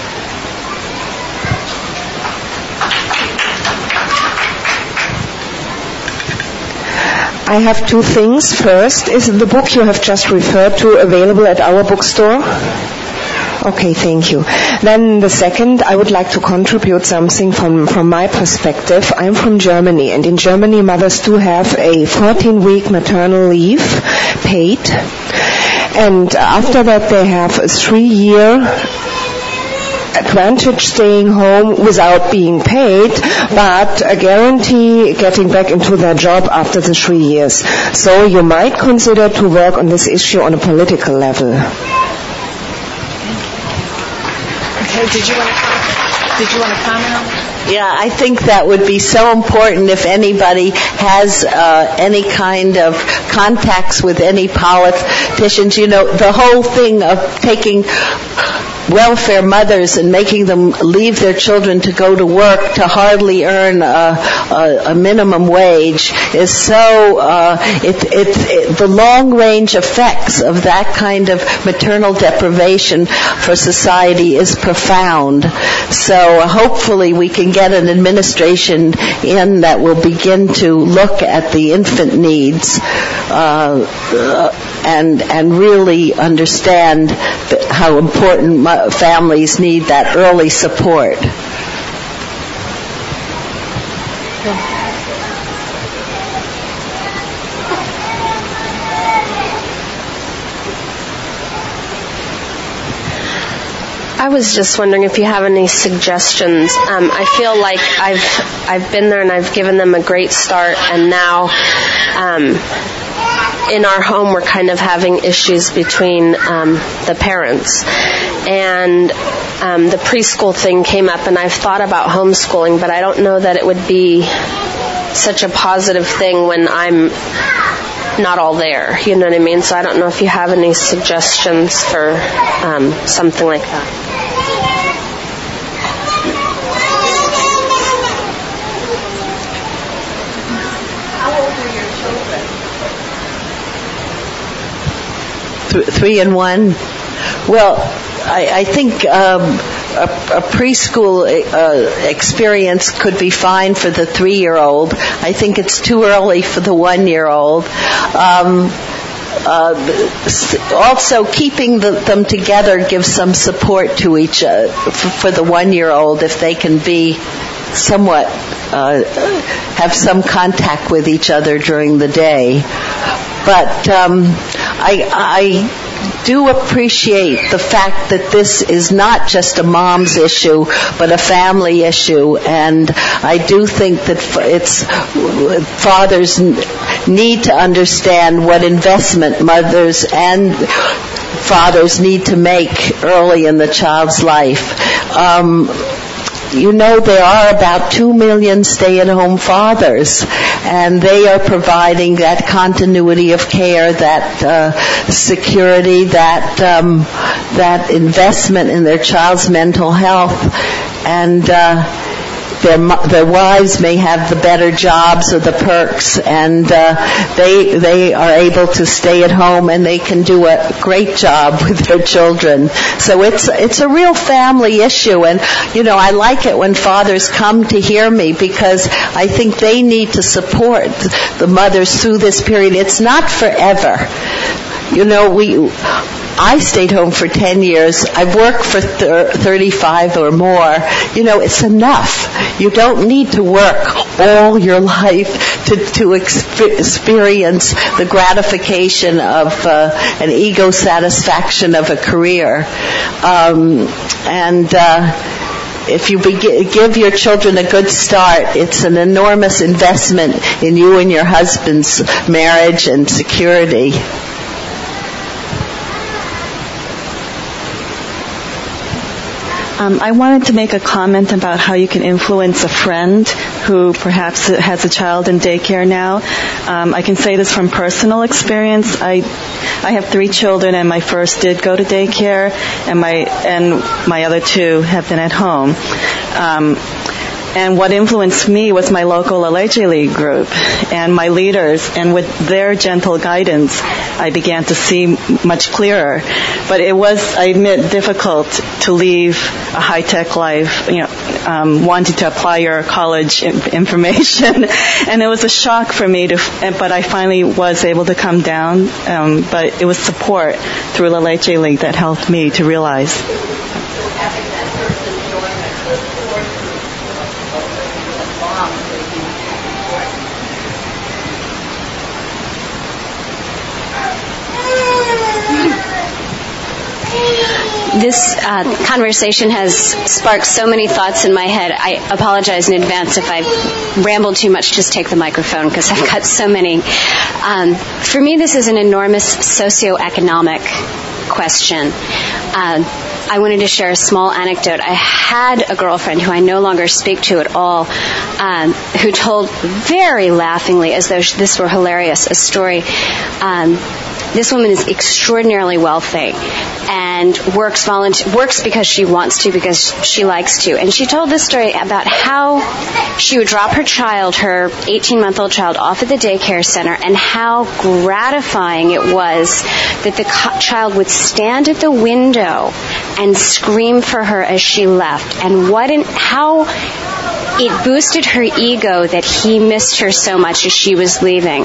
I have two things. First, is the book you have just referred to available at our bookstore? Okay, thank you. Then the second, I would like to contribute something from, from my perspective. I'm from Germany, and in Germany mothers do have a fourteen-week maternal leave paid. And after that they have a three-year advantage staying home without being paid, but a guarantee getting back into their job after the three years. So you might consider to work on this issue on a political level.
Okay, did you want to, did you want to comment on that?
Yeah, I think that would be so important if anybody has uh, any kind of contacts with any politicians. You know, the whole thing of taking welfare mothers and making them leave their children to go to work to hardly earn a, a, a minimum wage is so, uh, it, it, it, the long range effects of that kind of maternal deprivation for society is profound. So uh, hopefully we can get an administration in that will begin to look at the infant needs uh, uh, and, and really understand how important mo- families need that early support.
I was just wondering if you have any suggestions. Um, I feel like I've I've been there and I've given them a great start, and now um, in our home we're kind of having issues between um, the parents. And um, the preschool thing came up, and I've thought about homeschooling, but I don't know that it would be such a positive thing when I'm not all there. You know what I mean? So I don't know if you have any suggestions for um, something like that.
Three and one. Well, I, I think um, a, a preschool uh, experience could be fine for the three-year-old. I think it's too early for the one-year-old. Um, uh, also, keeping the, them together gives some support to each uh, for, for the one-year-old if they can be somewhat uh, have some contact with each other during the day. But um, I, I do appreciate the fact that this is not just a mom's issue, but a family issue, and I do think that it's fathers need to understand what investment mothers and fathers need to make early in the child's life. Um, You know, there are about two million stay-at-home fathers, and they are providing that continuity of care, that uh, security, that um, that investment in their child's mental health, and uh, their their wives may have the better jobs or the perks, and uh, they they are able to stay at home, and they can do a great job with their children. So it's it's a real family issue, and you know, I like it when fathers come to hear me, because I think they need to support the mothers through this period. It's not forever. You know, we. I stayed home for ten years. I've worked for thirty-five or more. You know, it's enough. You don't need to work all your life to, to exp- experience the gratification of uh, an ego satisfaction of a career. Um, and uh, if you be- give your children a good start, it's an enormous investment in you and your husband's marriage and security.
Um, I wanted to make a comment about how you can influence a friend who perhaps has a child in daycare now. Um, I can say this from personal experience. I I have three children, and my first did go to daycare, and my and my other two have been at home. Um, And what influenced me was my local Aleche League group and my leaders, and with their gentle guidance, I began to see much clearer. But it was, I admit, difficult to leave a high-tech life, you know, um, wanting to apply your college information, and it was a shock for me to. But I finally was able to come down. Um, but it was support through Aleche League that helped me to realize.
this uh, conversation has sparked so many thoughts in my head. I apologize in advance if I've rambled too much. Just take the microphone because I've got so many. Um, for me, this is an enormous socioeconomic question. Uh, I wanted to share a small anecdote. I had a girlfriend who I no longer speak to at all, um, who told very laughingly, as though this were hilarious, a story. Um, this woman is extraordinarily wealthy and works volunteer, works because she wants to, because she likes to. And she told this story about how she would drop her child, her eighteen-month-old child, off at the daycare center, and how gratifying it was that the co- child would stand at the window and scream for her as she left. And what an, how it boosted her ego that he missed her so much as she was leaving.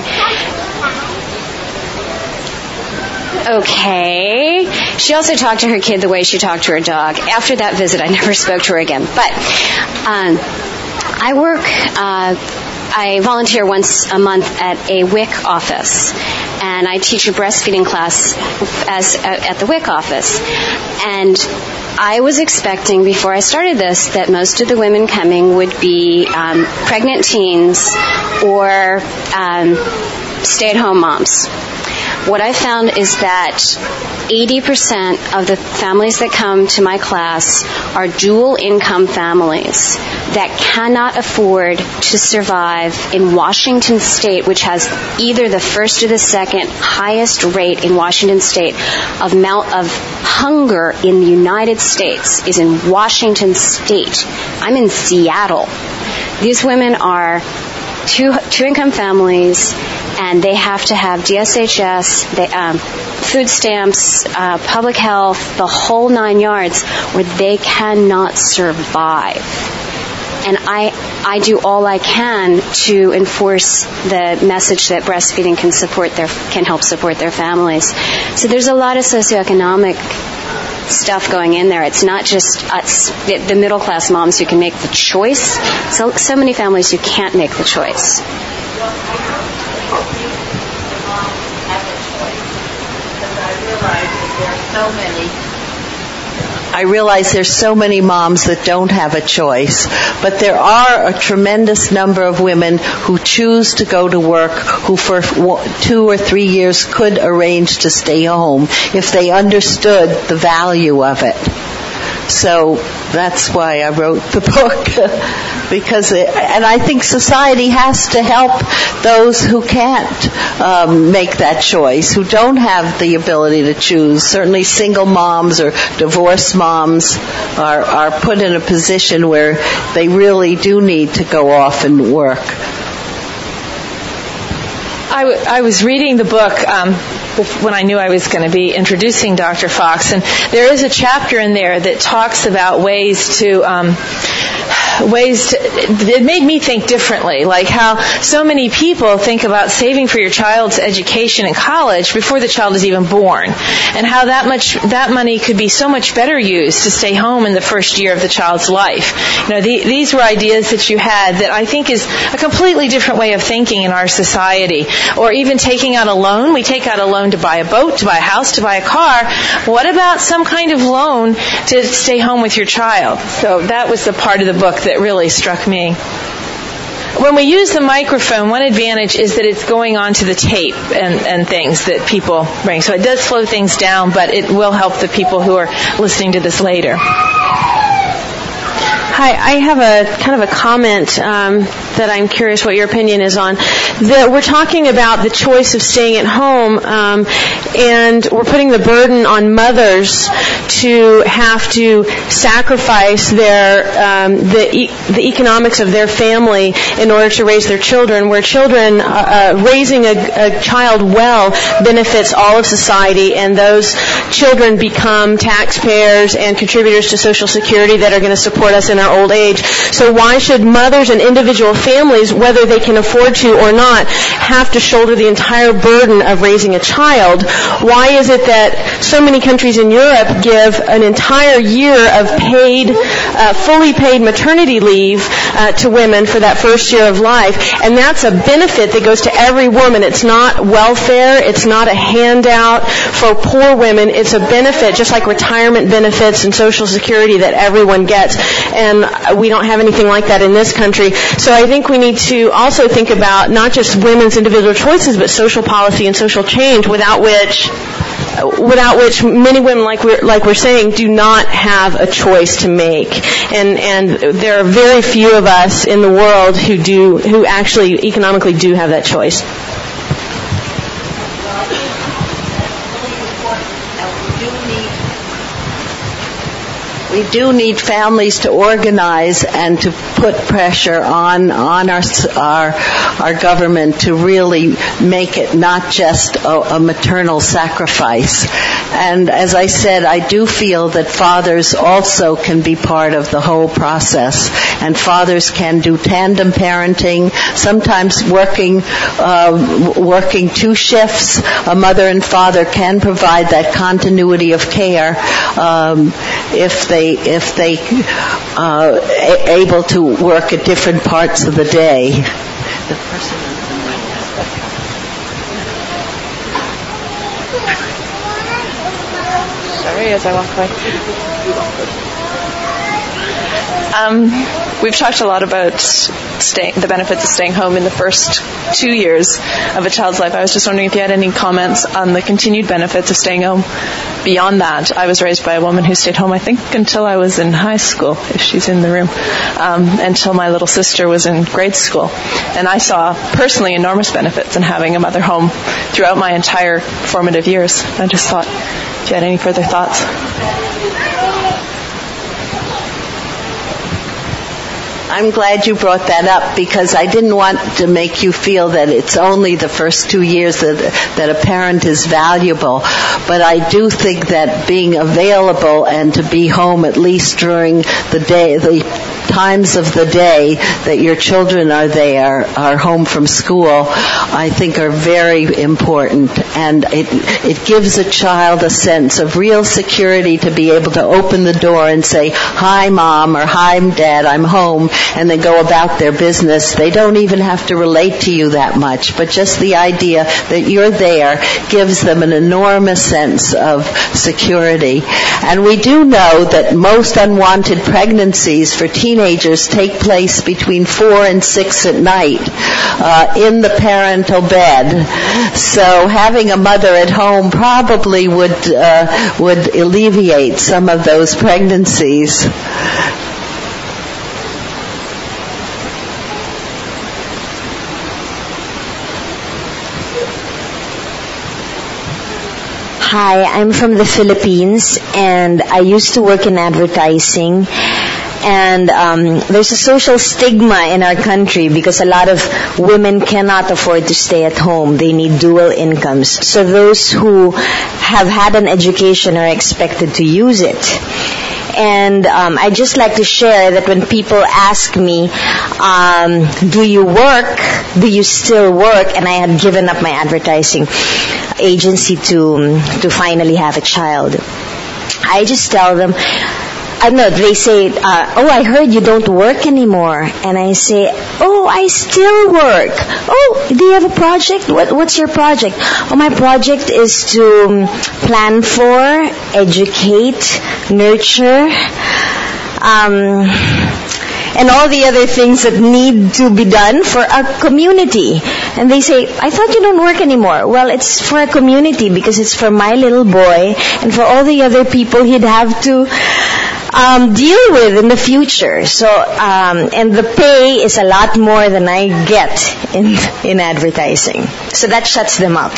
Okay. She also talked to her kid the way she talked to her dog. After that visit, I never spoke to her again. But um, I work, uh, I volunteer once a month at a W I C office, and I teach a breastfeeding class as uh, at the W I C office. And I was expecting, before I started this, that most of the women coming would be um, pregnant teens or um, stay-at-home moms. What I found is that eighty percent of the families that come to my class are dual income families that cannot afford to survive in Washington State, which has either the first or the second highest rate in Washington State of mount of hunger in the United States is in Washington State. I'm in Seattle. These women are two two income families, and they have to have D S H S, they, um, food stamps, uh, public health, the whole nine yards, where they cannot survive. And I I do all I can to enforce the message that breastfeeding can support their can help support their families. So there's a lot of socioeconomic stuff going in there. It's not just us, the middle class moms who can make the choice. So so many families who can't make the choice.
I realize there's so many moms that don't have a choice, but there are a tremendous number of women who choose to go to work, who for two or three years could arrange to stay home if they understood the value of it. So that's why I wrote the book, because it, and I think society has to help those who can't um, make that choice, who don't have the ability to choose. Certainly single moms or divorced moms are, are put in a position where they really do need to go off and work.
I, w- I was reading the book um, when I knew I was going to be introducing Doctor Fox, and there is a chapter in there that talks about ways to um, ways to, it made me think differently, like how so many people think about saving for your child's education in college before the child is even born, and how that much that money could be so much better used to stay home in the first year of the child's life. You know, the, these were ideas that you had that I think is a completely different way of thinking in our society. Or even taking out a loan. We take out a loan to buy a boat, to buy a house, to buy a car. What about some kind of loan to stay home with your child? So that was the part of the book that really struck me. When we use the microphone, one advantage is that it's going onto the tape and, and things that people bring. So it does slow things down, but it will help the people who are listening to this later.
Hi, I have a kind of a comment um, that I'm curious what your opinion is on. The, we're talking about the choice of staying at home, um, and we're putting the burden on mothers to have to sacrifice their um, the e- the economics of their family in order to raise their children. Where children uh, uh, raising a, a child well benefits all of society, and those children become taxpayers and contributors to Social Security that are going to support us in our old age. So why should mothers and individual families families, whether they can afford to or not, have to shoulder the entire burden of raising a child. Why is it that so many countries in Europe give an entire year of paid, uh, fully paid maternity leave uh, to women for that first year of life? And that's a benefit that goes to every woman. It's not welfare. It's not a handout for poor women. It's a benefit, just like retirement benefits and Social Security that everyone gets. And we don't have anything like that in this country. So I think we need to also think about not just women's individual choices, but social policy and social change, without which without which many women, like we're, like we're saying, do not have a choice to make. And, and there are very few of us in the world who do, who actually economically do have that choice.
We do need families to organize and to put pressure on on our our, our government to really make it not just a, a maternal sacrifice. And as I said, I do feel that fathers also can be part of the whole process. And fathers can do tandem parenting, sometimes working uh, working two shifts. A mother and father can provide that continuity of care um, if they if they uh, a- able to work at different parts of the day. The person
Sorry, as I walk away. Um, we've talked a lot about staying, the benefits of staying home in the first two years of a child's life. I was just wondering if you had any comments on the continued benefits of staying home beyond that. I was raised by a woman who stayed home, I think, until I was in high school, if she's in the room, um, until my little sister was in grade school. And I saw personally enormous benefits in having a mother home throughout my entire formative years. I just thought, if you had any further thoughts.
I'm glad you brought that up, because I didn't want to make you feel that it's only the first two years that, that a parent is valuable. But I do think that being available and to be home at least during the day, the times of the day that your children are there, are home from school, I think are very important. And it, it gives a child a sense of real security to be able to open the door and say, "Hi, Mom," or "Hi, Dad, I'm home," and they go about their business. They don't even have to relate to you that much, but just the idea that you're there gives them an enormous sense of security. And we do know that most unwanted pregnancies for teenagers take place between four and six at night uh, in the parental bed. So having a mother at home probably would uh, would alleviate some of those pregnancies.
Hi, I'm from the Philippines, and I used to work in advertising. And um, there's a social stigma in our country because a lot of women cannot afford to stay at home. They need dual incomes. So those who have had an education are expected to use it. And um, I'd just like to share that when people ask me, um, do you work? Do you still work? And I had given up my advertising agency to to finally have a child. I just tell them, I know, they say, uh, oh, I heard you don't work anymore. And I say, oh, I still work. Oh, do you have a project? What, what's your project? Oh, my project is to plan for, educate, nurture, um, and all the other things that need to be done for our community. And they say, I thought you don't work anymore. Well, it's for a community because it's for my little boy and for all the other people he'd have to Um, deal with in the future. So, um, and the pay is a lot more than I get in in advertising. So that shuts them up.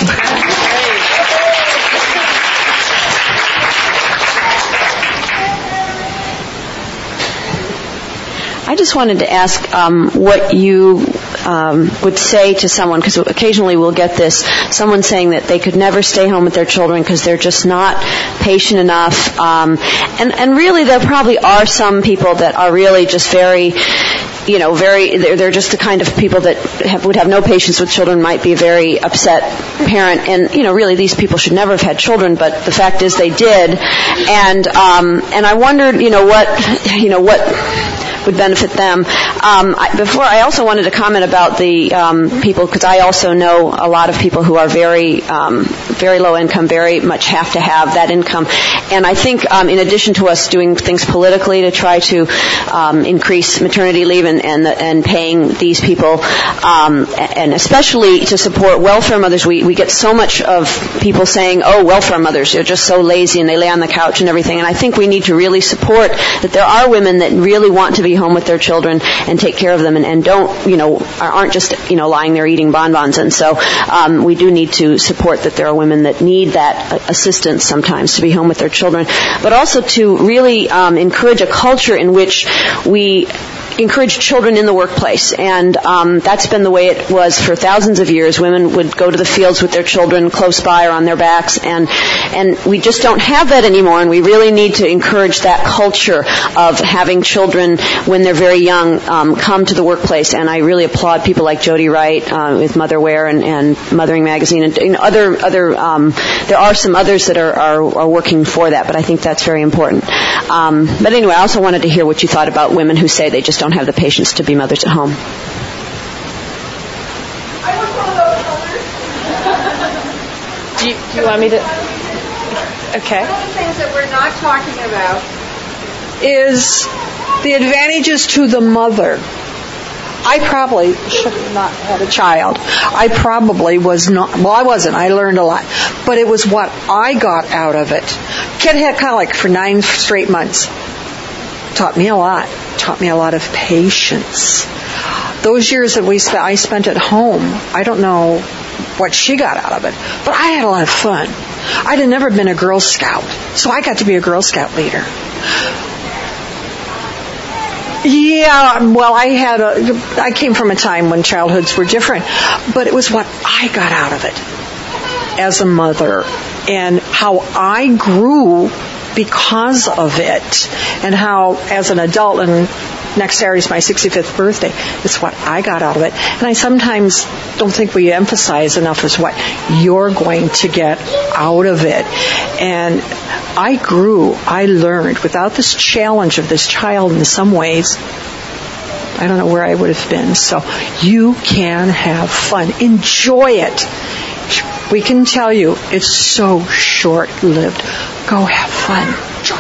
I just wanted to ask um, what you um, would say to someone, because occasionally we'll get this, someone saying that they could never stay home with their children because they're just not patient enough. Um, and, and really there probably are some people that are really just very you know, very, they're, they're just the kind of people that have, would have no patience with children, might be a very upset parent. And, you know, really these people should never have had children, but the fact is they did. And, um, and I wondered, you know, what, you know, what would benefit them. Um, I, before, I also wanted to comment about the um, people, because I also know a lot of people who are very, um, very low income, very much have to have that income. And I think, um, in addition to us doing things politically to try to um, increase maternity leave and and, the, and paying these people, um, and especially to support welfare mothers, we we get so much of people saying, "Oh, welfare mothers, they're just so lazy and they lay on the couch and everything." And I think we need to really support that there are women that really want to be home with their children and take care of them, and, and don't, you know, aren't just, you know, lying there eating bonbons. And so um, we do need to support that there are women that need that assistance sometimes to be home with their children, but also to really um, encourage a culture in which we encourage children in the workplace. And um, that's been the way it was for thousands of years. Women would go to the fields with their children close by or on their backs, and and we just don't have that anymore, and we really need to encourage that culture of having children when they're very young um, come to the workplace. And I really applaud people like Jody Wright uh, with Motherware and, and Mothering Magazine, and you know, other other um, there are some others that are, are, are working for that, but I think that's very important. Um, but anyway, I also wanted to hear what you thought about women who say they just don't have the patience to be mothers at home.
Do you, do you want me to? Okay.
One of the things that we're not talking about is the advantages to the mother. I probably should have not had a child. I probably was not, well, I wasn't. I learned a lot. But it was what I got out of it. Kid had colic for nine straight months. Taught me a lot. Taught me a lot of patience. Those years that we spent, I spent at home, I don't know what she got out of it, but I had a lot of fun. I'd have never been a Girl Scout, so I got to be a Girl Scout leader. Yeah, well, I had a, I came from a time when childhoods were different, but it was what I got out of it as a mother and how I grew because of it, and how as an adult, and next Saturday is my sixty-fifth birthday, it's what I got out of it. And I sometimes don't think we emphasize enough is what you're going to get out of it. And I grew, I learned. Without this challenge of this child in some ways, I don't know where I would have been. So you can have fun. Enjoy it. We can tell you it's so short-lived. Go have fun. Enjoy.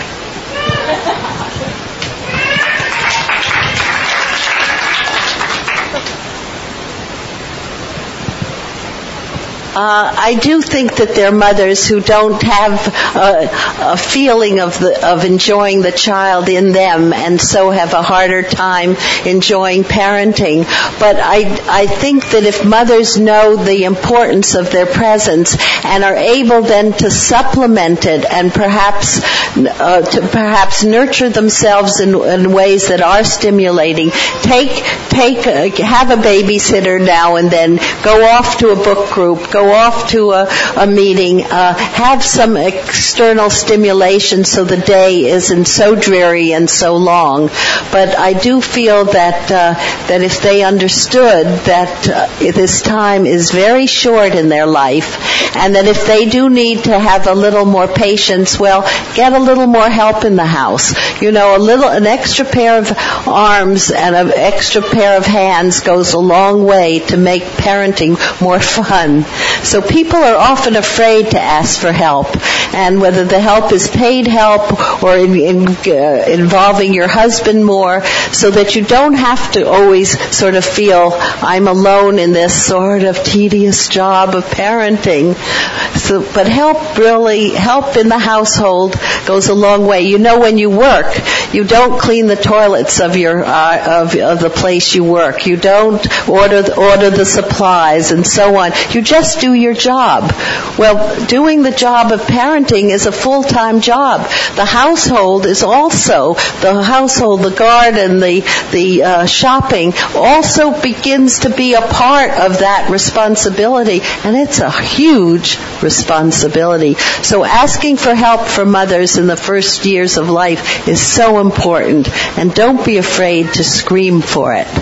Uh, I do think that there are mothers who don't have a, a feeling of the of enjoying the child in them, and so have a harder time enjoying parenting. But I I think that if mothers know the importance of their presence and are able then to supplement it and perhaps uh, to perhaps nurture themselves in, in ways that are stimulating, take take a, have a babysitter now and then, go off to a book group, go off to a, a meeting, uh, have some external stimulation so the day isn't so dreary and so long. But I do feel that uh, that if they understood that uh, this time is very short in their life, and that if they do need to have a little more patience, well, get a little more help in the house. You know, a little, an extra pair of arms and an extra pair of hands goes a long way to make parenting more fun. So people are often afraid to ask for help, and whether the help is paid help or in, in, uh, involving your husband more, so that you don't have to always sort of feel I'm alone in this sort of tedious job of parenting. So, but help really, help in the household goes a long way. You know, when you work, you don't clean the toilets of your uh, of, of the place you work. You don't order order the supplies and so on. You just do your job? Well, doing the job of parenting is a full-time job. The household is also, the household, the garden, the, the uh, shopping, also begins to be a part of that responsibility, and it's a huge responsibility. So asking for help for mothers in the first years of life is so important, and don't be afraid to scream for it.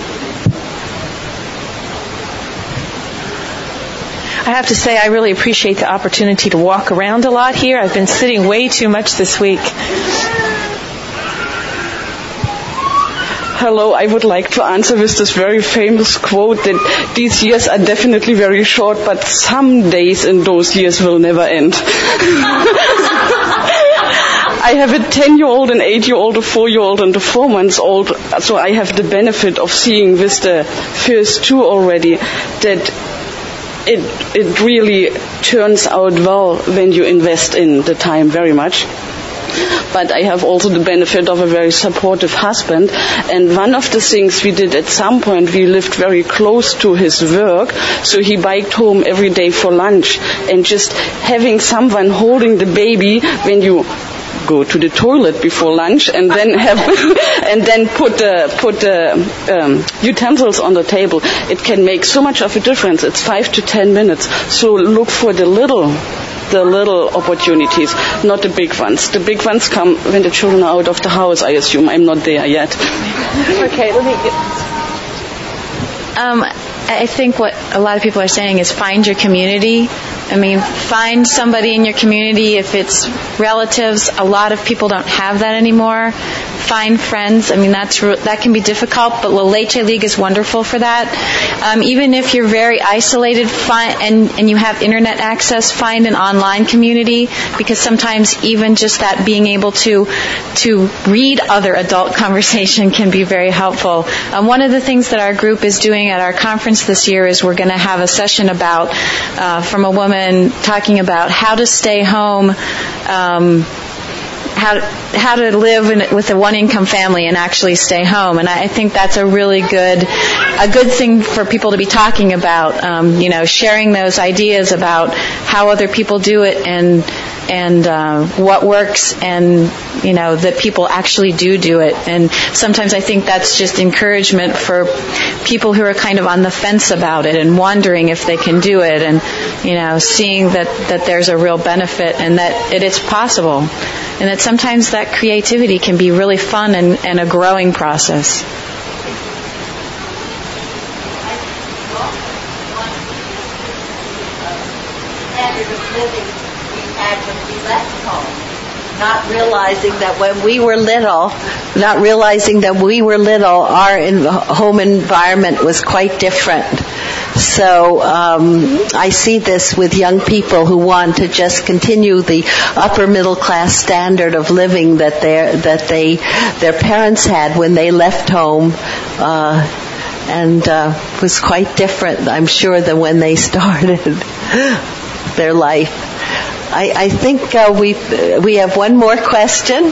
I have to say I really appreciate the opportunity to walk around a lot here. I've been sitting way too much this week.
Hello, I would like to answer with this very famous quote that these years are definitely very short, but some days in those years will never end. I have a ten-year-old, an eight-year-old, a four-year-old, and a four-month-old, so I have the benefit of seeing with the first two already that it it really turns out well when you invest in the time very much. But I have also the benefit of a very supportive husband, and one of the things we did at some point, we lived very close to his work, so he biked home every day for lunch, and just having someone holding the baby when you go to the toilet before lunch and then have and then put the put the um, utensils on the table, it can make so much of a difference. It's five to ten minutes. So look for the little the little opportunities, not the big ones. The big ones come when the children are out of the house, I assume. I'm not there yet.
Okay, let me get... Um, I think what a lot of people are saying is find your community. I mean, find somebody in your community. If it's relatives, a lot of people don't have that anymore. Find friends. I mean, that's that can be difficult, but La Leche League is wonderful for that. Um, even if you're very isolated find, and, and you have internet access, find an online community, because sometimes even just that being able to to read other adult conversation can be very helpful. Um, one of the things that our group is doing at our conference this year is we're going to have a session about, uh, from a woman talking about how to stay home, um, how to, how to live in, with a one-income family and actually stay home. And I think that's a really good a good thing for people to be talking about. Um, you know, sharing those ideas about how other people do it and and uh, what works, and you know that people actually do do it. And sometimes I think that's just encouragement for people who are kind of on the fence about it and wondering if they can do it, and you know seeing that that there's a real benefit and that it, it's possible, and that sometimes that creativity can be really fun and, and a growing process.
Not realizing that when we were little, not realizing that we were little, our in, home environment was quite different. So um, I see this with young people who want to just continue the upper middle class standard of living that they that they their parents had when they left home, uh, and uh, was quite different, I'm sure, than when they started their life. I, I think uh, we uh, we have one more question.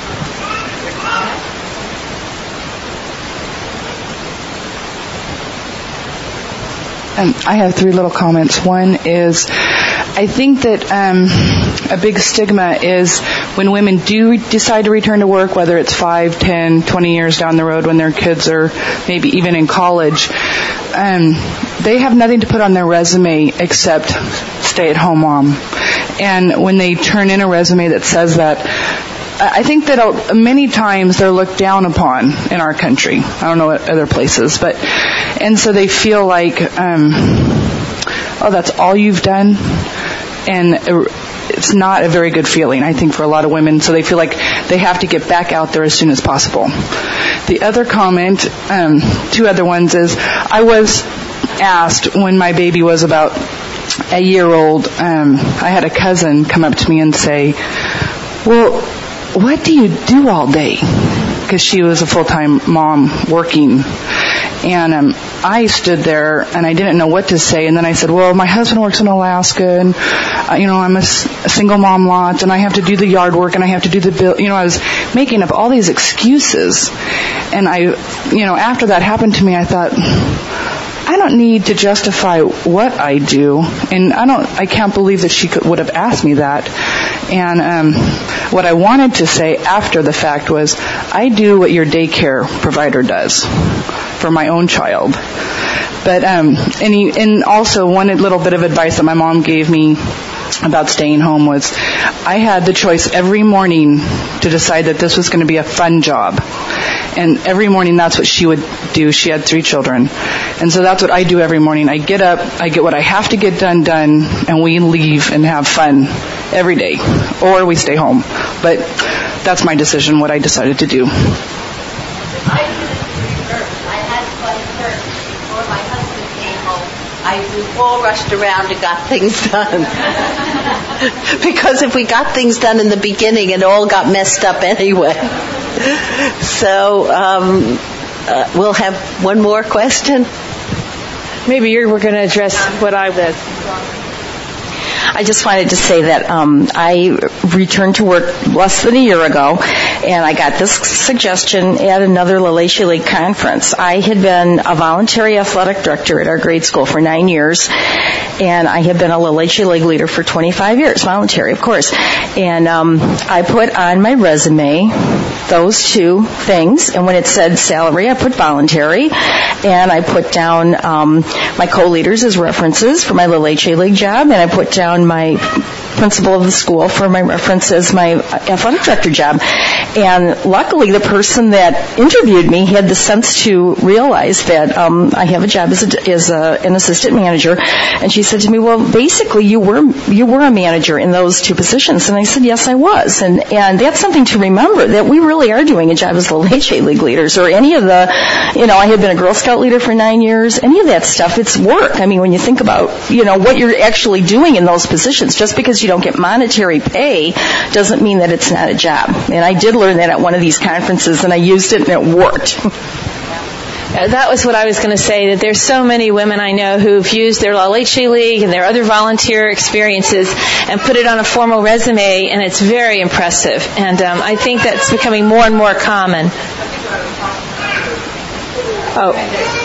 Um, I have three little comments. One is, I think that um, a big stigma is when women do decide to return to work, whether it's five, ten, twenty years down the road when their kids are maybe even in college, um, they have nothing to put on their resume except stay-at-home mom. And when they turn in a resume that says that, I think that many times they're looked down upon in our country. I don't know at other places, but and so they feel like, um, oh, that's all you've done, and it's not a very good feeling, I think, for a lot of women. So they feel like they have to get back out there as soon as possible. The other comment, um, two other ones, is I was asked when my baby was about a year old. Um, I had a cousin come up to me and say, "Well, what do you do all day?" Because she was a full-time mom working. And um, I stood there and I didn't know what to say. And then I said, well, my husband works in Alaska, and uh, you know, I'm a, s- a single mom lot, and I have to do the yard work, and I have to do the bill. You know, I was making up all these excuses. And I, you know, after that happened to me, I thought, I don't need to justify what I do, and I don't, I can't believe that she could, would have asked me that. And um, what I wanted to say after the fact was, I do what your daycare provider does for my own child. But um, and, he, and also one little bit of advice that my mom gave me about staying home was, I had the choice every morning to decide that this was going to be a fun job. And every morning that's what she would do. She had three children. And so that's what I do every morning. I get up, I get what I have to get done done, and we leave and have fun every day. Or we stay home. But that's my decision, what I decided to do.
We all rushed around and got things done. Because if we got things done in the beginning, it all got messed up anyway. So um, uh, we'll have one more question.
Maybe you were going to address what I was.
I just wanted to say that um, I returned to work less than a year ago, and I got this suggestion at another LeLache League conference. I had been a voluntary athletic director at our grade school for nine years, and I had been a LeLache League leader for twenty-five years, voluntary, of course. And um, I put on my resume those two things, and when it said salary, I put voluntary, and I put down um, my co-leaders as references for my LeLache League job, and I put down my principal of the school for my reference as my athletic director job. And luckily, the person that interviewed me had the sense to realize that um, I have a job as, a, as a, an assistant manager. And she said to me, "Well, basically, you were you were a manager in those two positions." And I said, "Yes, I was." And and that's something to remember, that we really are doing a job as LeLache League leaders, or any of the, you know, I had been a Girl Scout leader for nine years. Any of that stuff, it's work. I mean, when you think about, you know, what you're actually doing in those positions, just because you don't get monetary pay doesn't mean that it's not a job. And I did learn that at one of these conferences, and I used it, and it worked.
That was what I was going to say, that there's so many women I know who've used their LeLache League and their other volunteer experiences and put it on a formal resume, and it's very impressive. And um, I think that's becoming more and more common. Oh.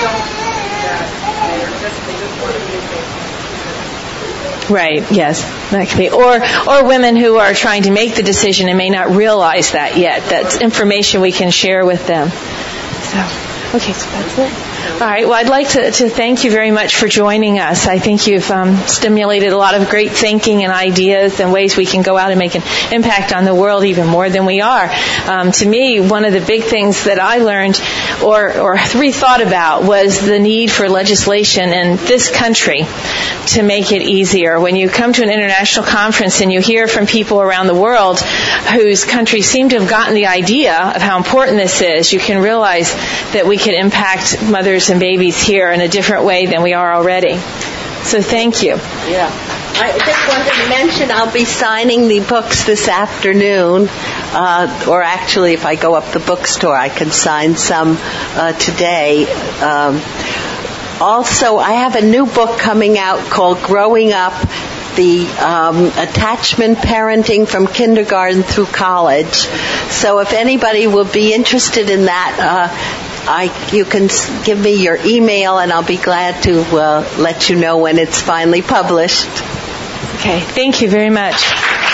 Right, yes, that could be. Or or women who are trying to make the decision and may not realize that yet. That's information we can share with them. So, okay, so that's it. All right, well, I'd like to, to thank you very much for joining us. I think you've um, stimulated a lot of great thinking and ideas and ways we can go out and make an impact on the world even more than we are. Um, to me, one of the big things that I learned or, or rethought about was the need for legislation in this country to make it easier. When you come to an international conference and you hear from people around the world whose countries seem to have gotten the idea of how important this is, you can realize that we can impact mothers and babies here in a different way than we are already. So thank you.
Yeah. I just wanted to mention I'll be signing the books this afternoon, uh, or actually if I go up the bookstore I can sign some uh, today. Um, also, I have a new book coming out called Growing Up, the um, attachment parenting from kindergarten through college. So if anybody will be interested in that, uh, I, you can give me your email and I'll be glad to uh, let you know when it's finally published.
Okay, thank you very much.